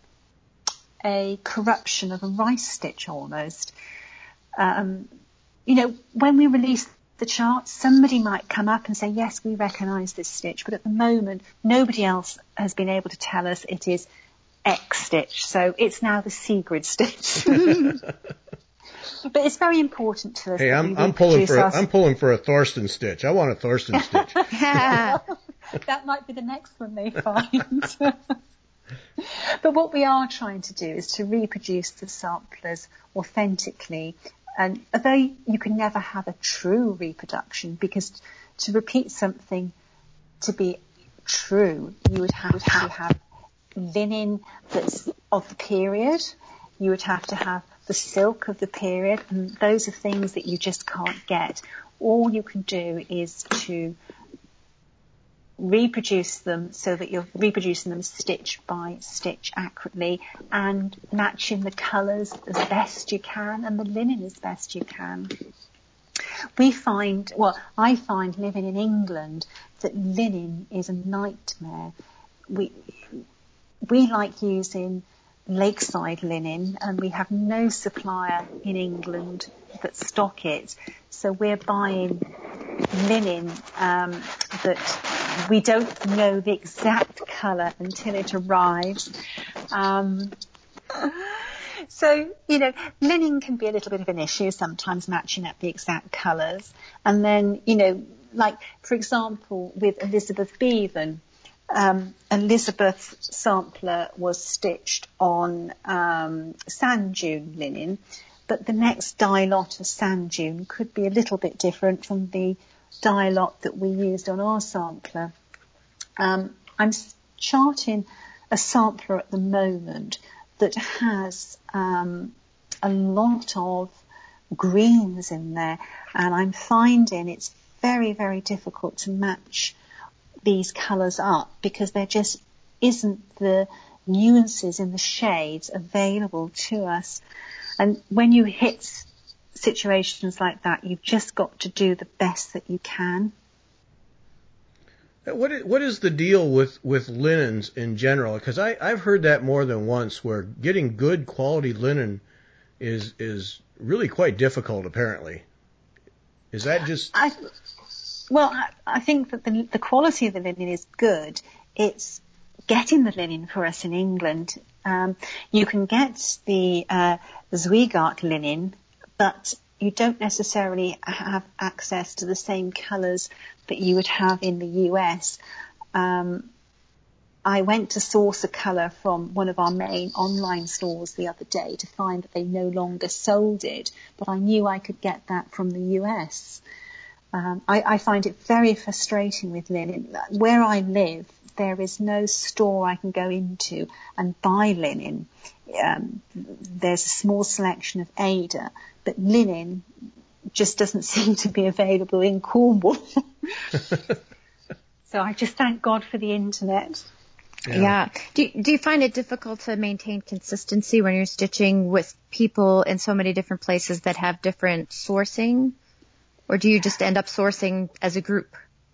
a corruption of a rice stitch almost. Um, you know, when we release the chart, somebody might come up and say, yes, we recognise this stitch. But at the moment, nobody else has been able to tell us it is X stitch. So it's now the Sigrid stitch. But it's very important to us. Hey, that I'm, we I'm pulling for our... a, I'm pulling for a Thorsten stitch. I want a Thorsten stitch. That might be the next one they find. But what we are trying to do is to reproduce the samplers authentically. And although you can never have a true reproduction, because to repeat something to be true, you would have to have linen that's of the period. You would have to have the silk of the period, and those are things that you just can't get. All you can do is to reproduce them so that you're reproducing them stitch by stitch accurately and matching the colours as best you can and the linen as best you can. We find, well, I find living in England that linen is a nightmare. We we like using lakeside linen, and we have no supplier in England that stock it. So we're buying linen um, that we don't know the exact colour until it arrives. Um, so, you know, linen can be a little bit of an issue sometimes, matching up the exact colours. And then, you know, like, for example, with Elizabeth Bevan, Um, Elizabeth's sampler was stitched on um, sand dune linen, but the next dye lot of sand dune could be a little bit different from the dye lot that we used on our sampler. Um, I'm charting a sampler at the moment that has um, a lot of greens in there, and I'm finding it's very, very difficult to match these colours up because there just isn't the nuances in the shades available to us. And when you hit situations like that, you've just got to do the best that you can. What is, what is the deal with, with linens in general? Because I I've heard that more than once, where getting good quality linen is is really quite difficult. Apparently, is that just? I, Well, I, I think that the, the quality of the linen is good. It's getting the linen for us in England. Um, you can get the uh, Zweigart linen, but you don't necessarily have access to the same colours that you would have in the U S. Um, I went to source a colour from one of our main online stores the other day to find that they no longer sold it, but I knew I could get that from the U S. Um, I, I find it very frustrating with linen. Where I live, there is no store I can go into and buy linen. Um, there's a small selection of Ada, but linen just doesn't seem to be available in Cornwall. So I just thank God for the internet. Yeah. yeah. Do you, do you find it difficult to maintain consistency when you're stitching with people in so many different places that have different sourcing? Or do you just end up sourcing as a group?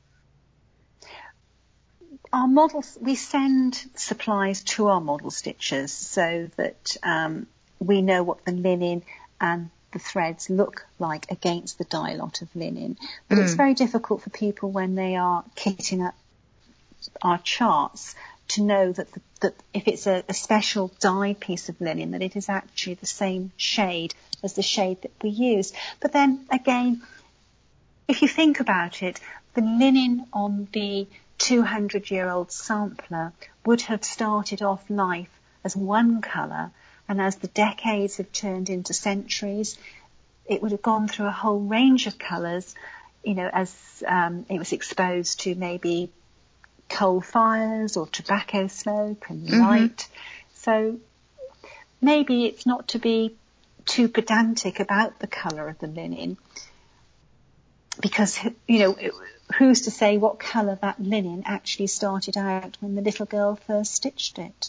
Our models, we send supplies to our model stitchers so that um, we know what the linen and the threads look like against the dye lot of linen. But mm. it's very difficult for people when they are kitting up our charts to know that, the, that if it's a, a special dyed piece of linen, that it is actually the same shade as the shade that we use. But then again, if you think about it, the linen on the two hundred year old sampler would have started off life as one colour, and as the decades have turned into centuries, it would have gone through a whole range of colours, you know, as um, it was exposed to maybe coal fires or tobacco smoke and mm-hmm. light. So maybe it's not to be too pedantic about the colour of the linen, because, you know, who's to say what colour that linen actually started out when the little girl first stitched it?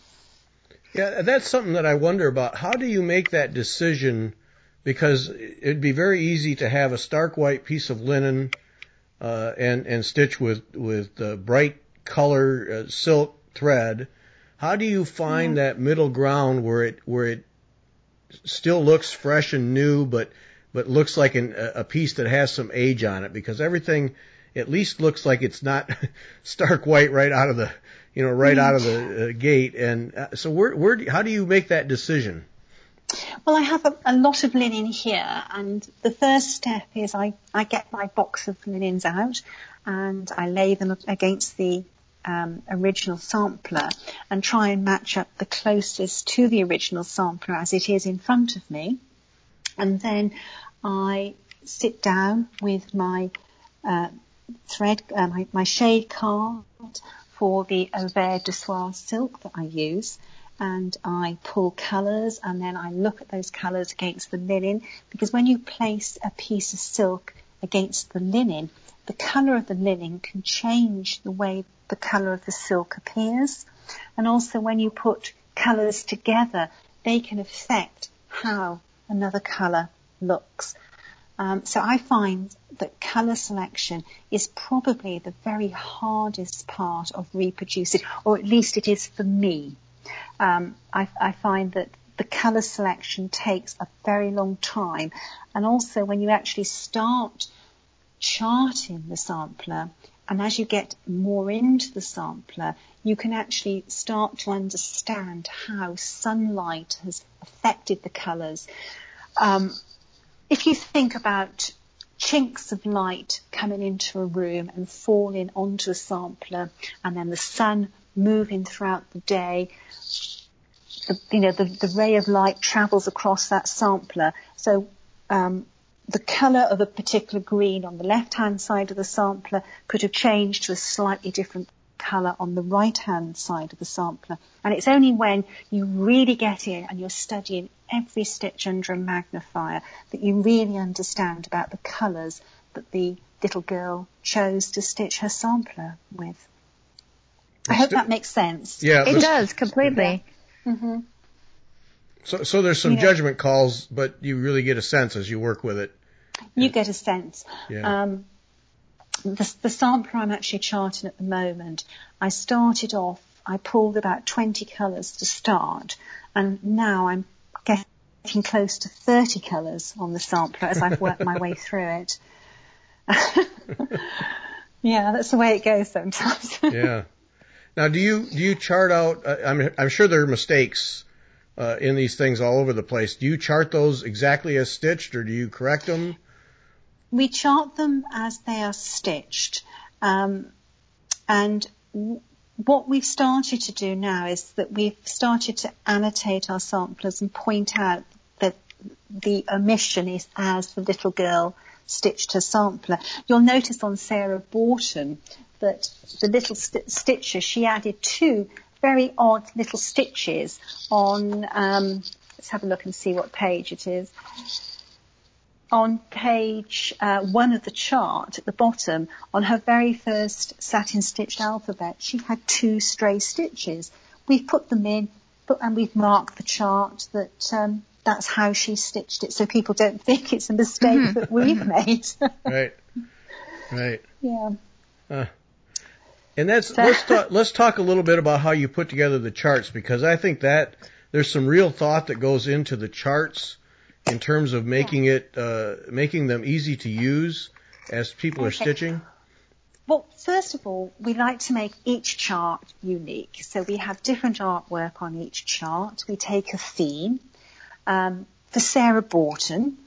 Yeah, that's something that I wonder about. How do you make that decision? Because it'd be very easy to have a stark white piece of linen uh, and and stitch with with uh, bright color uh, silk thread. How do you find yeah. that middle ground where it where it still looks fresh and new, but but looks like an, a piece that has some age on it? Because everything at least looks like it's not stark white right out of the you know right out of the uh, gate. And uh, so where where do, how do you make that decision? Well, I have a, a lot of linen here, and the first step is I, I get my box of linens out and I lay them against the um, original sampler and try and match up the closest to the original sampler as it is in front of me. And then I sit down with my uh, thread, uh, my, my shade card for the Auvert de Soie silk that I use. And I pull colours, and then I look at those colours against the linen, because when you place a piece of silk against the linen, the colour of the linen can change the way the colour of the silk appears. And also when you put colours together, they can affect how another colour looks. Um, so I find that colour selection is probably the very hardest part of reproducing, or at least it is for me. Um, I, I find that the colour selection takes a very long time, and also when you actually start charting the sampler, and as you get more into the sampler, you can actually start to understand how sunlight has affected the colours. Um, if you think about chinks of light coming into a room and falling onto a sampler, and then the sun moving throughout the day, the, you know, the, the ray of light travels across that sampler. So um, the colour of a particular green on the left-hand side of the sampler could have changed to a slightly different colour on the right-hand side of the sampler. And it's only when you really get in and you're studying every stitch under a magnifier that you really understand about the colours that the little girl chose to stitch her sampler with. I hope that makes sense. Yeah, it does completely. Yeah. Mm-hmm. So, so there's some you know, judgment calls, but you really get a sense as you work with it. You get a sense. Yeah. Um, the, the sampler I'm actually charting at the moment, I started off, I pulled about twenty colours to start, and now I'm getting close to thirty colours on the sampler as I've worked my way through it. Yeah, that's the way it goes sometimes. Yeah. Now, do you do you chart out? Uh, I'm I'm sure there are mistakes uh, in these things all over the place. Do you chart those exactly as stitched, or do you correct them? We chart them as they are stitched, um, and w- what we've started to do now is that we've started to annotate our samplers and point out that the omission is as the little girl stitched her sampler. You'll notice on Sarah Borton that the little st- stitcher, she added two very odd little stitches on, um, let's have a look and see what page it is. On page uh, one of the chart at the bottom, on her very first satin stitched alphabet, she had two stray stitches. We've put them in, but, and we've marked the chart that um, that's how she stitched it, so people don't think it's a mistake mm-hmm. that we've made. Right. Right. Yeah. Uh, and that's so. let's talk let's talk a little bit about how you put together the charts, because I think that there's some real thought that goes into the charts in terms of making yeah. it uh, making them easy to use as people okay. are stitching. Well, first of all, we like to make each chart unique. So we have different artwork on each chart. We take a theme. Um, for Sarah Borton,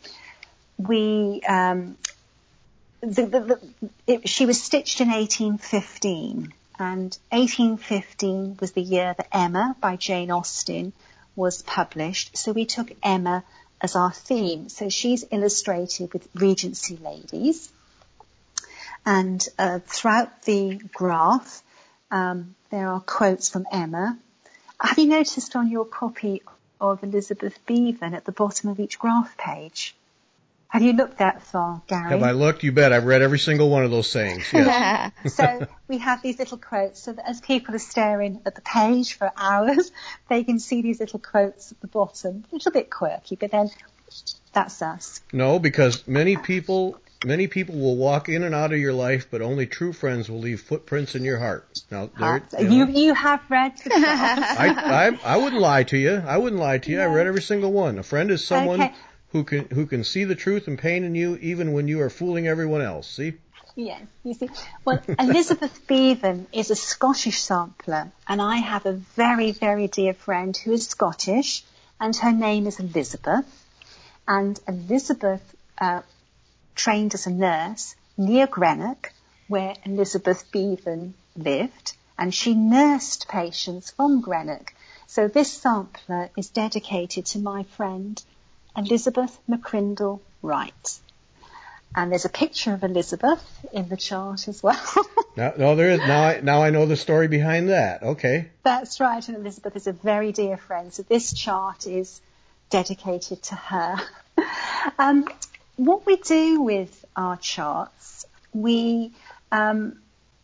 we um, the, the, the, it, she was stitched in eighteen fifteen, and eighteen fifteen was the year that Emma by Jane Austen was published. So we took Emma as our theme. So she's illustrated with Regency ladies. And uh, throughout the graph, um, there are quotes from Emma. Have you noticed on your copy of Elizabeth Beavan at the bottom of each graph page? Have you looked that far, Gary? Have I looked? You bet. I've read every single one of those sayings. Yes. So we have these little quotes so that as people are staring at the page for hours, they can see these little quotes at the bottom. A little bit quirky, but then that's us. No, because many people... Many people will walk in and out of your life, but only true friends will leave footprints in your heart. Now, there, you, you, you have read the I, I, I wouldn't lie to you. I wouldn't lie to you. No. I read every single one. A friend is someone okay. who can who can see the truth and pain in you, even when you are fooling everyone else. See? Yes, you see. Well, Elizabeth Beavan is a Scottish sampler, and I have a very, very dear friend who is Scottish, and her name is Elizabeth. And Elizabeth uh, trained as a nurse near Greenock, where Elizabeth Beavan lived, and she nursed patients from Greenock. So this sampler is dedicated to my friend Elizabeth McCrindle Wright. And there's a picture of Elizabeth in the chart as well. no, no, there is. Now I, now I know the story behind that. Okay. That's right, and Elizabeth is a very dear friend. So this chart is dedicated to her. um, What we do with our charts, we um,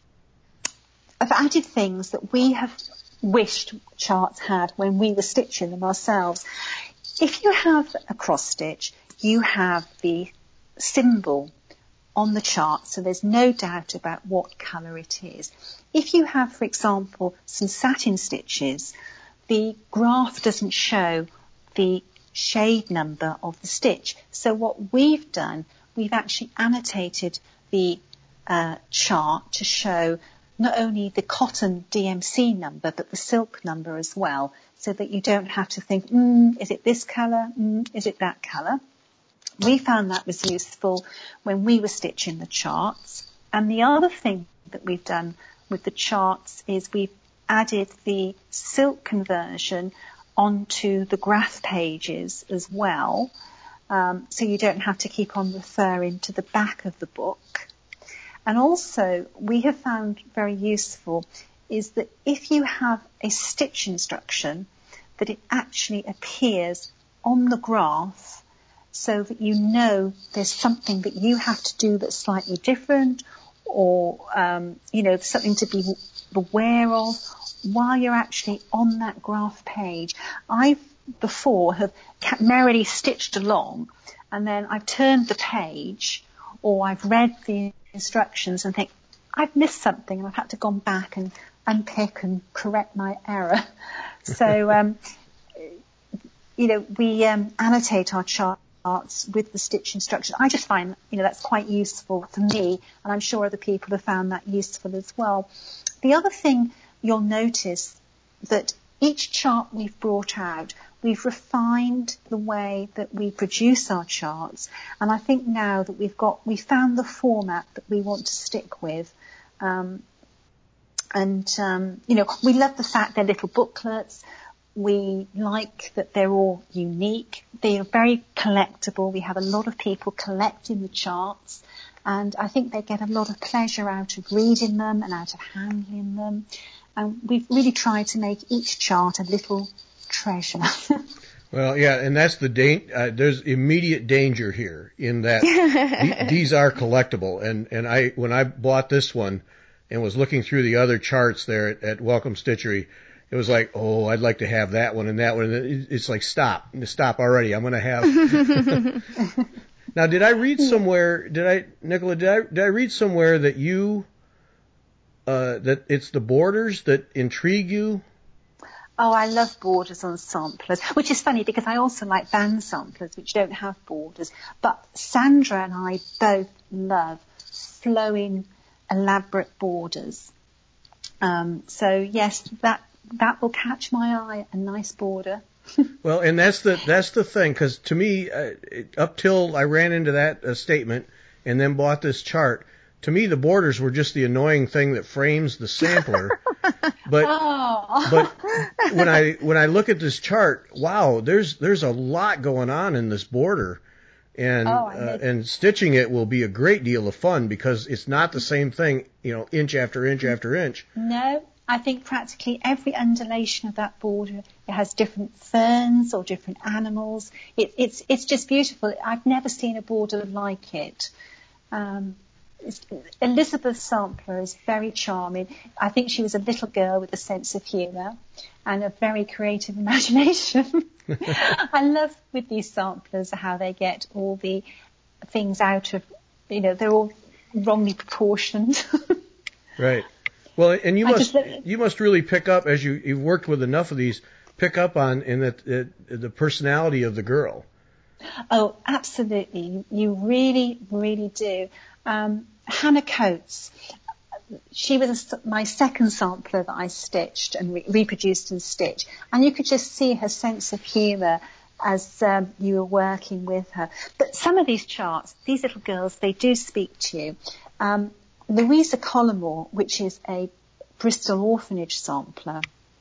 have added things that we have wished charts had when we were stitching them ourselves. If you have a cross stitch, you have the symbol on the chart, so there's no doubt about what colour it is. If you have, for example, some satin stitches, the graph doesn't show the shade number of the stitch. So what we've done, we've actually annotated the uh, chart to show not only the cotton D M C number, but the silk number as well, so that you don't have to think, mm, is it this colour? Mm, is it that colour? We found that was useful when we were stitching the charts. And the other thing that we've done with the charts is we've added the silk conversion onto the graph pages as well, um, so you don't have to keep on referring to the back of the book. And also, we have found very useful is that if you have a stitch instruction, that it actually appears on the graph so that you know there's something that you have to do that's slightly different, or, um, you know, something to be aware of while you're actually on that graph page. I've before have merrily stitched along, and then I've turned the page, or I've read the instructions and think, I've missed something, and I've had to go back and unpick and correct my error. So, um, you know, we um, annotate our charts with the stitch instruction. I just find, you know, that's quite useful for me, and I'm sure other people have found that useful as well. The other thing you'll notice that each chart we've brought out, we've refined the way that we produce our charts, and I think now that we've got, we found the format that we want to stick with. Um, and, um, you know, we love the fact they're little booklets. We like that they're all unique. They are very collectible. We have a lot of people collecting the charts, and I think they get a lot of pleasure out of reading them and out of handling them. And we've really tried to make each chart a little treasure. Well, yeah, and that's the da- uh, there's immediate danger here in that th- these are collectible. And, and I, when I bought this one and was looking through the other charts there at, at Welcome Stitchery, it was like, oh, I'd like to have that one and that one. And it's like, stop, stop already. I'm going to have. Now, did I read somewhere? Did I, Nicola? Did I did I read somewhere that you uh, that it's the borders that intrigue you? Oh, I love borders on samplers, which is funny because I also like band samplers, which don't have borders. But Sandra and I both love flowing, elaborate borders. Um, so yes, that that will catch my eye, a nice border. Well, and that's the that's the thing, because to me, uh, it, up till I ran into that uh, statement and then bought this chart, to me the borders were just the annoying thing that frames the sampler. But oh. but when I when I look at this chart, wow, there's there's a lot going on in this border, and oh, uh, and stitching it will be a great deal of fun because it's not the same thing, you know, inch after inch after inch. No. I think practically every undulation of that border, it has different ferns or different animals. It, it's it's just beautiful. I've never seen a border like it. Um, it's, Elizabeth Sampler is very charming. I think she was a little girl with a sense of humour and a very creative imagination. I love with these samplers how they get all the things out of, you know, they're all wrongly proportioned. Right. Well, and you I must just, you must really pick up, as you you've worked with enough of these, pick up on in the the, the personality of the girl. Oh, absolutely. You really, really do. Um, Hannah Coates, she was a, my second sampler that I stitched and re- reproduced and stitched, and you could just see her sense of humour as um, you were working with her. But some of these charts, these little girls, they do speak to you. Um, Louisa Collymore, which is a Bristol orphanage sampler.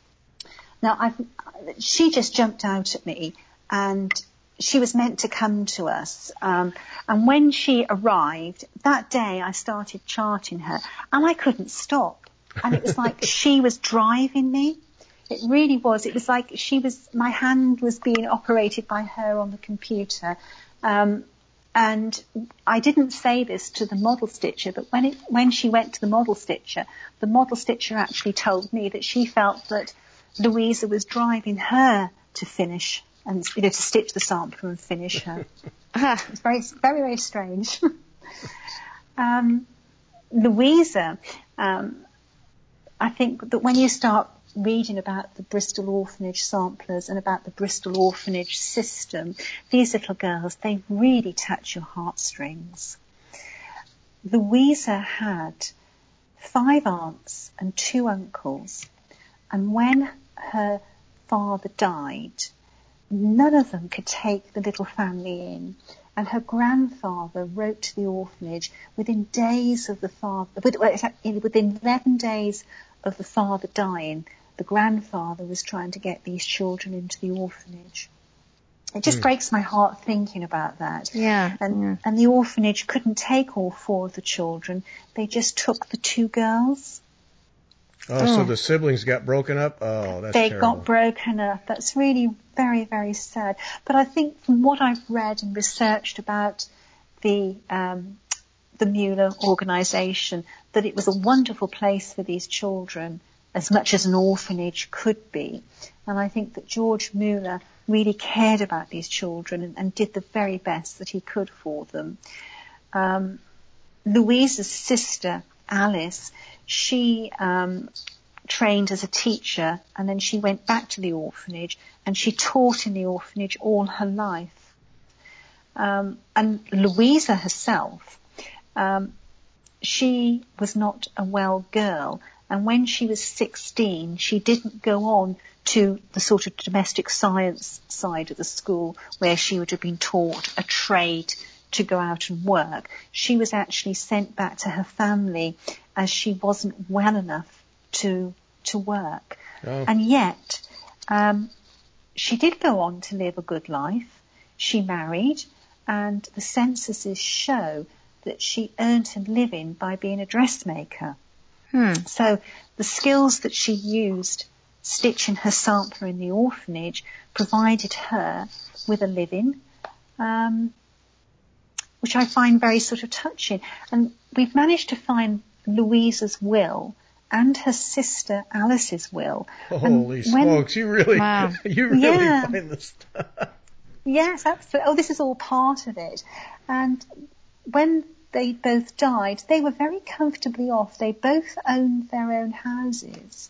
Now, I've, she just jumped out at me, and she was meant to come to us. Um, and when she arrived, that day I started charting her, and I couldn't stop. And it was like she was driving me. It really was. It was like she was, my hand was being operated by her on the computer. Um, And I didn't say this to the model stitcher, but when it, when she went to the model stitcher, the model stitcher actually told me that she felt that Louisa was driving her to finish and, you know, to stitch the sampler and finish her. It's very, very, very strange. um, Louisa, um, I think that when you start reading about the Bristol Orphanage samplers and about the Bristol Orphanage system, these little girls, they really touch your heartstrings. Louisa had five aunts and two uncles, and when her father died, none of them could take the little family in, and her grandfather wrote to the orphanage within days of the father, within eleven days of the father dying, the grandfather was trying to get these children into the orphanage. It just mm. breaks my heart thinking about that. Yeah. And, yeah. and the orphanage couldn't take all four of the children. They just took the two girls. Oh, oh. So the siblings got broken up? Oh, that's They terrible. got broken up. That's really very, very sad. But I think from what I've read and researched about the, um, the Muller organisation, that it was a wonderful place for these children, as much as an orphanage could be. And I think that George Muller really cared about these children and, and did the very best that he could for them. Um, Louisa's sister, Alice, she um, trained as a teacher, and then she went back to the orphanage, and she taught in the orphanage all her life. Um, and Louisa herself, um, she was not a well girl, and when she was sixteen, she didn't go on to the sort of domestic science side of the school where she would have been taught a trade to go out and work. She was actually sent back to her family as she wasn't well enough to to work. Oh. And yet, um, she did go on to live a good life. She married, and the censuses show that she earned her living by being a dressmaker. Hmm. So the skills that she used stitching her sampler in the orphanage provided her with a living, um, which I find very sort of touching. And we've managed to find Louisa's will, and her sister Alice's will. Holy when, smokes! You really, wow. you really yeah. find this stuff. Yes, absolutely. Oh, this is all part of it. And when they both died, they were very comfortably off. They both owned their own houses.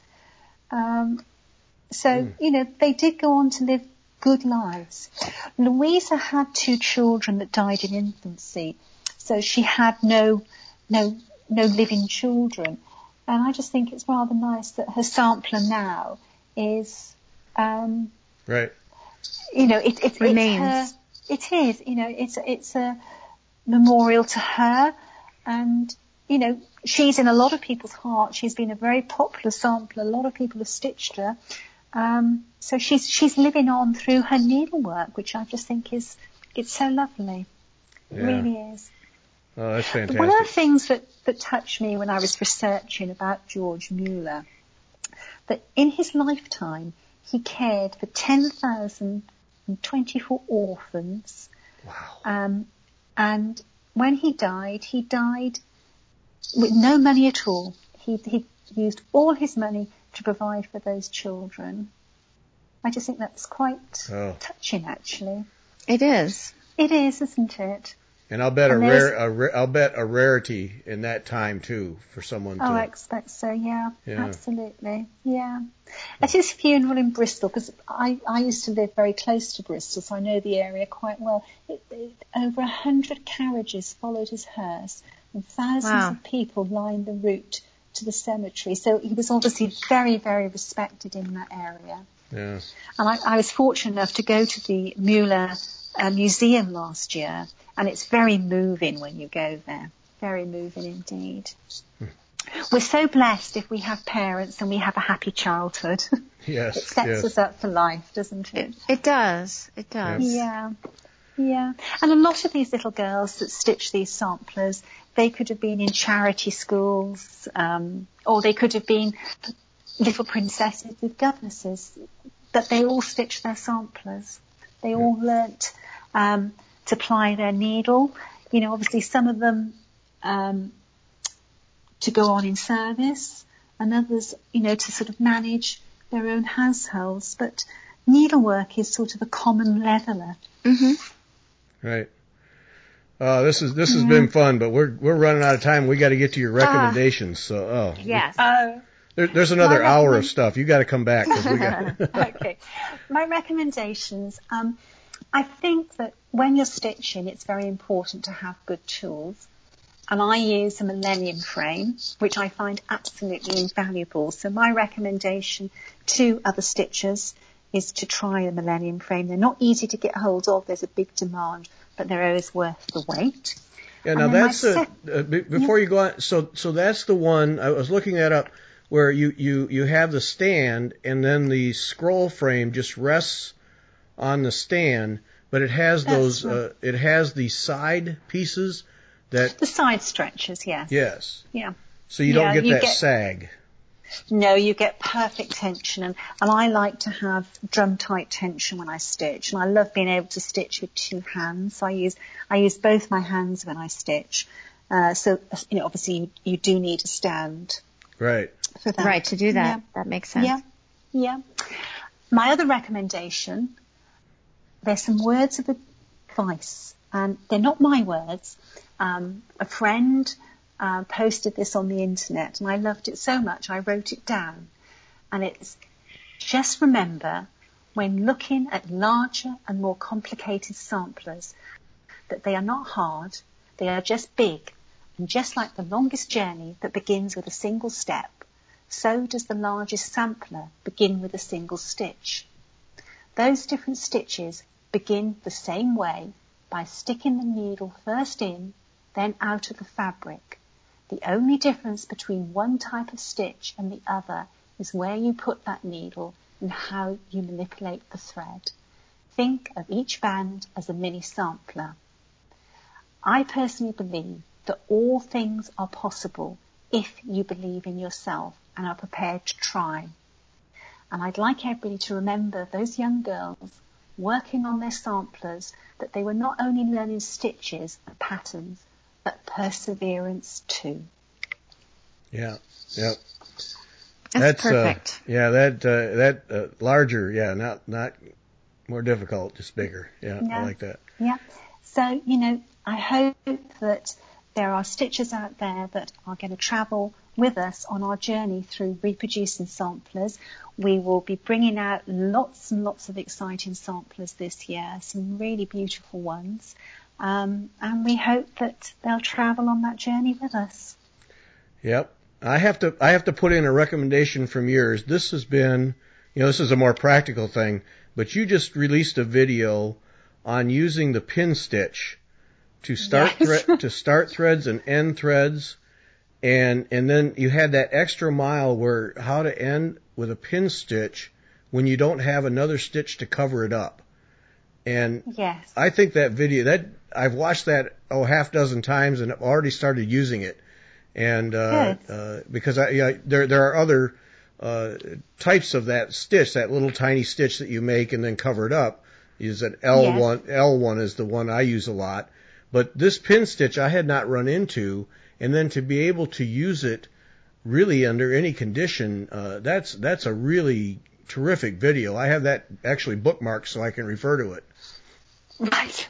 Um, so, mm. you know, they did go on to live good lives. Louisa had two children that died in infancy, so she had no, no, no living children. And I just think it's rather nice that her sampler now is, um, right. You know, it, it, remains. It's her, it is, you know, it's, it's a memorial to her. And, you know, she's in a lot of people's hearts. She's been a very popular sampler. A lot of people have stitched her. Um, so she's, she's living on through her needlework, which I just think is, it's so lovely. It yeah. really is. Oh, that's fantastic. One of the things that, that touched me when I was researching about George Mueller, that in his lifetime, he cared for ten thousand twenty-four orphans. Wow. Um, and when he died, he died with no money at all. He, he used all his money to provide for those children. I just think that's quite oh. touching, actually. It is. It is, isn't it? And I'll bet and a rare, a ra- I'll bet a rarity in that time too for someone to. Oh, I expect so. Yeah, yeah. absolutely. Yeah. At his funeral in Bristol, because I, I used to live very close to Bristol, so I know the area quite well. It, it, over a hundred carriages followed his hearse, and thousands wow. of people lined the route to the cemetery. So he was obviously very, very respected in that area. Yeah. And I, I was fortunate enough to go to the Mueller uh, Museum last year, and it's very moving when you go there. Very moving indeed. Hmm. We're so blessed if we have parents and we have a happy childhood. Yes. It sets yes. us up for life, doesn't it? It, it does. It does. Yeah. Yeah. And a lot of these little girls that stitch these samplers, they could have been in charity schools, um, or they could have been little princesses with governesses, but they all stitched their samplers. They all learnt um, to ply their needle. You know, obviously some of them um, to go on in service, and others, you know, to sort of manage their own households. But needlework is sort of a common leveller. Mm-hmm. Right. Uh, this is this has yeah. been fun, but we're we're running out of time. We got to get to your recommendations. Uh, so, oh, yes. Uh, there, there's another hour of stuff. You got to come back. 'Cause we got okay. My recommendations. Um, I think that when you're stitching, it's very important to have good tools. And I use a Millennium frame, which I find absolutely invaluable. So my recommendation to other stitchers is to try a Millennium frame. They're not easy to get hold of. There's a big demand, but they're always worth the wait. Yeah, now that's a, uh, b- before yeah. you go on, so so that's the one, I was looking that up, where you, you, you have the stand and then the scroll frame just rests on the stand, but it has that's those, right. uh, it has the side pieces that... The side stretchers, yes. Yes. Yeah. So you yeah, don't get you that get, sag. No, you get perfect tension, and, and I like to have drum tight tension when I stitch, and I love being able to stitch with two hands. So I use I use both my hands when I stitch. Uh, so you know, obviously you, you do need a stand. Right. For that. Right, to do that. Yeah. That makes sense. Yeah. Yeah. My other recommendation, there's some words of advice, and they're not my words. Um, a friend Uh, posted this on the internet, and I loved it so much I wrote it down. And it's, just remember, when looking at larger and more complicated samplers, that they are not hard, they are just big, and just like the longest journey that begins with a single step, so does the largest sampler begin with a single stitch. Those different stitches begin the same way, by sticking the needle first in, then out of the fabric. The only difference between one type of stitch and the other is where you put that needle and how you manipulate the thread. Think of each band as a mini sampler. I personally believe that all things are possible if you believe in yourself and are prepared to try. And I'd like everybody to remember those young girls working on their samplers, that they were not only learning stitches and patterns, but perseverance too. Yeah, yeah. That's, that's perfect. Uh, yeah, that uh, that uh, larger, yeah, not not more difficult, just bigger. Yeah, yeah, I like that. Yeah. So, you know, I hope that there are stitchers out there that are going to travel with us on our journey through reproducing samplers. We will be bringing out lots and lots of exciting samplers this year, some really beautiful ones. Um, and we hope that they'll travel on that journey with us. Yep. I have to, I have to put in a recommendation from yours. This has been, you know, this is a more practical thing, but you just released a video on using the pin stitch to start yes. thre- to start threads and end threads, and and then you had that extra mile where how to end with a pin stitch when you don't have another stitch to cover it up. And yes. I think that video that I've watched that oh half dozen times and I've already started using it, and uh, uh, because I yeah, there there are other uh, types of that stitch, that little tiny stitch that you make and then cover it up. Is an L one yes. L one is the one I use a lot. But this pin stitch I had not run into, and then to be able to use it really under any condition, uh, that's that's a really terrific video. I have that actually bookmarked so I can refer to it. Right.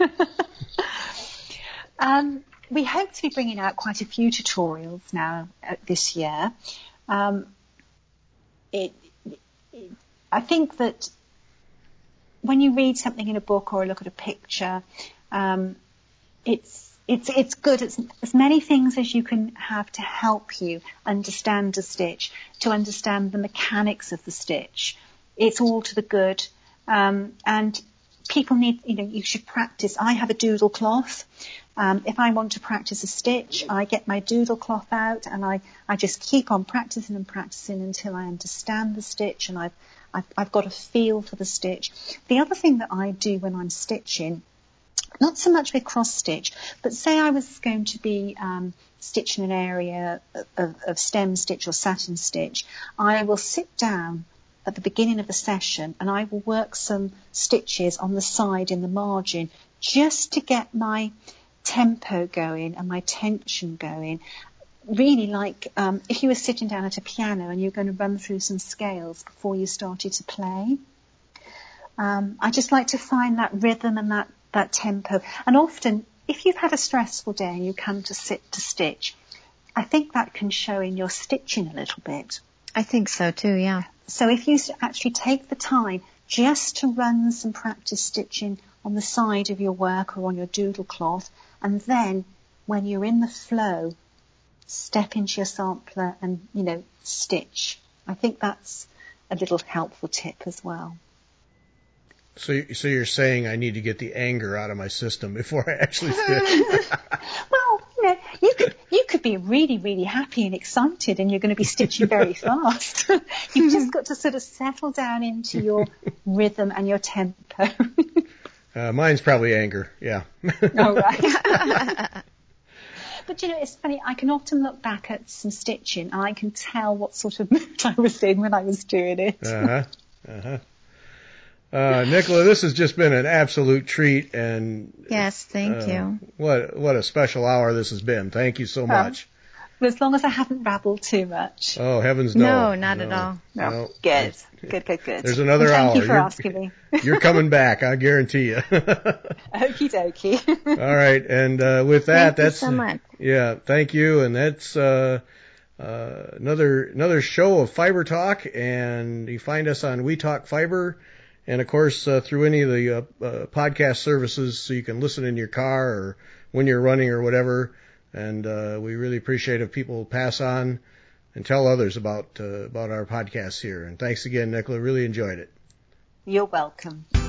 um, we hope to be bringing out quite a few tutorials now uh, this year. Um, it, it, I think that when you read something in a book or look at a picture, um, it's it's it's good. It's as many things as you can have to help you understand a stitch, to understand the mechanics of the stitch. It's all to the good, um, and people need, you know, you should practice. I have a doodle cloth. Um, if I want to practice a stitch, I get my doodle cloth out and I, I just keep on practicing and practicing until I understand the stitch and I've, I've, I've got a feel for the stitch. The other thing that I do when I'm stitching, not so much with cross stitch, but say I was going to be um, stitching an area of, of stem stitch or satin stitch, I will sit down at the beginning of the session and I will work some stitches on the side in the margin just to get my tempo going and my tension going. Really like um, if you were sitting down at a piano and you're going to run through some scales before you started to play. Um, I just like to find that rhythm and that, that tempo. And often, if you've had a stressful day and you come to sit to stitch, I think that can show in your stitching a little bit. I think so too, yeah. So if you actually take the time just to run some practice stitching on the side of your work or on your doodle cloth, and then when you're in the flow, step into your sampler and, you know, stitch. I think that's a little helpful tip as well. So, so you're saying I need to get the anger out of my system before I actually stitch? Well, you know, you could you could be really, really happy and excited, and you're going to be stitching very fast. You've just got to sort of settle down into your rhythm and your tempo. uh, mine's probably anger. Yeah. Oh, right. But, you know, it's funny, I can often look back at some stitching and I can tell what sort of mood I was in when I was doing it. Uh-huh. Uh-huh. Uh, Nicola, this has just been an absolute treat, and yes, thank uh, you. What what a special hour this has been. Thank you so much. Um, as long as I haven't rabbled too much. Oh, heavens no. No, not no, at all. No. no. Good. Good, good, good. There's another well, thank hour. Thank you for you're, asking me. You're coming back, I guarantee you. Okie dokie. All right, and uh, with that, thank that's you so much. Yeah, thank you, and that's uh, uh, another another show of Fiber Talk, and you find us on We Talk Fiber. And, of course, uh, through any of the uh, uh, podcast services, so you can listen in your car or when you're running or whatever. And uh, we really appreciate if people pass on and tell others about uh, about our podcasts here. And thanks again, Nicola. Really enjoyed it. You're welcome.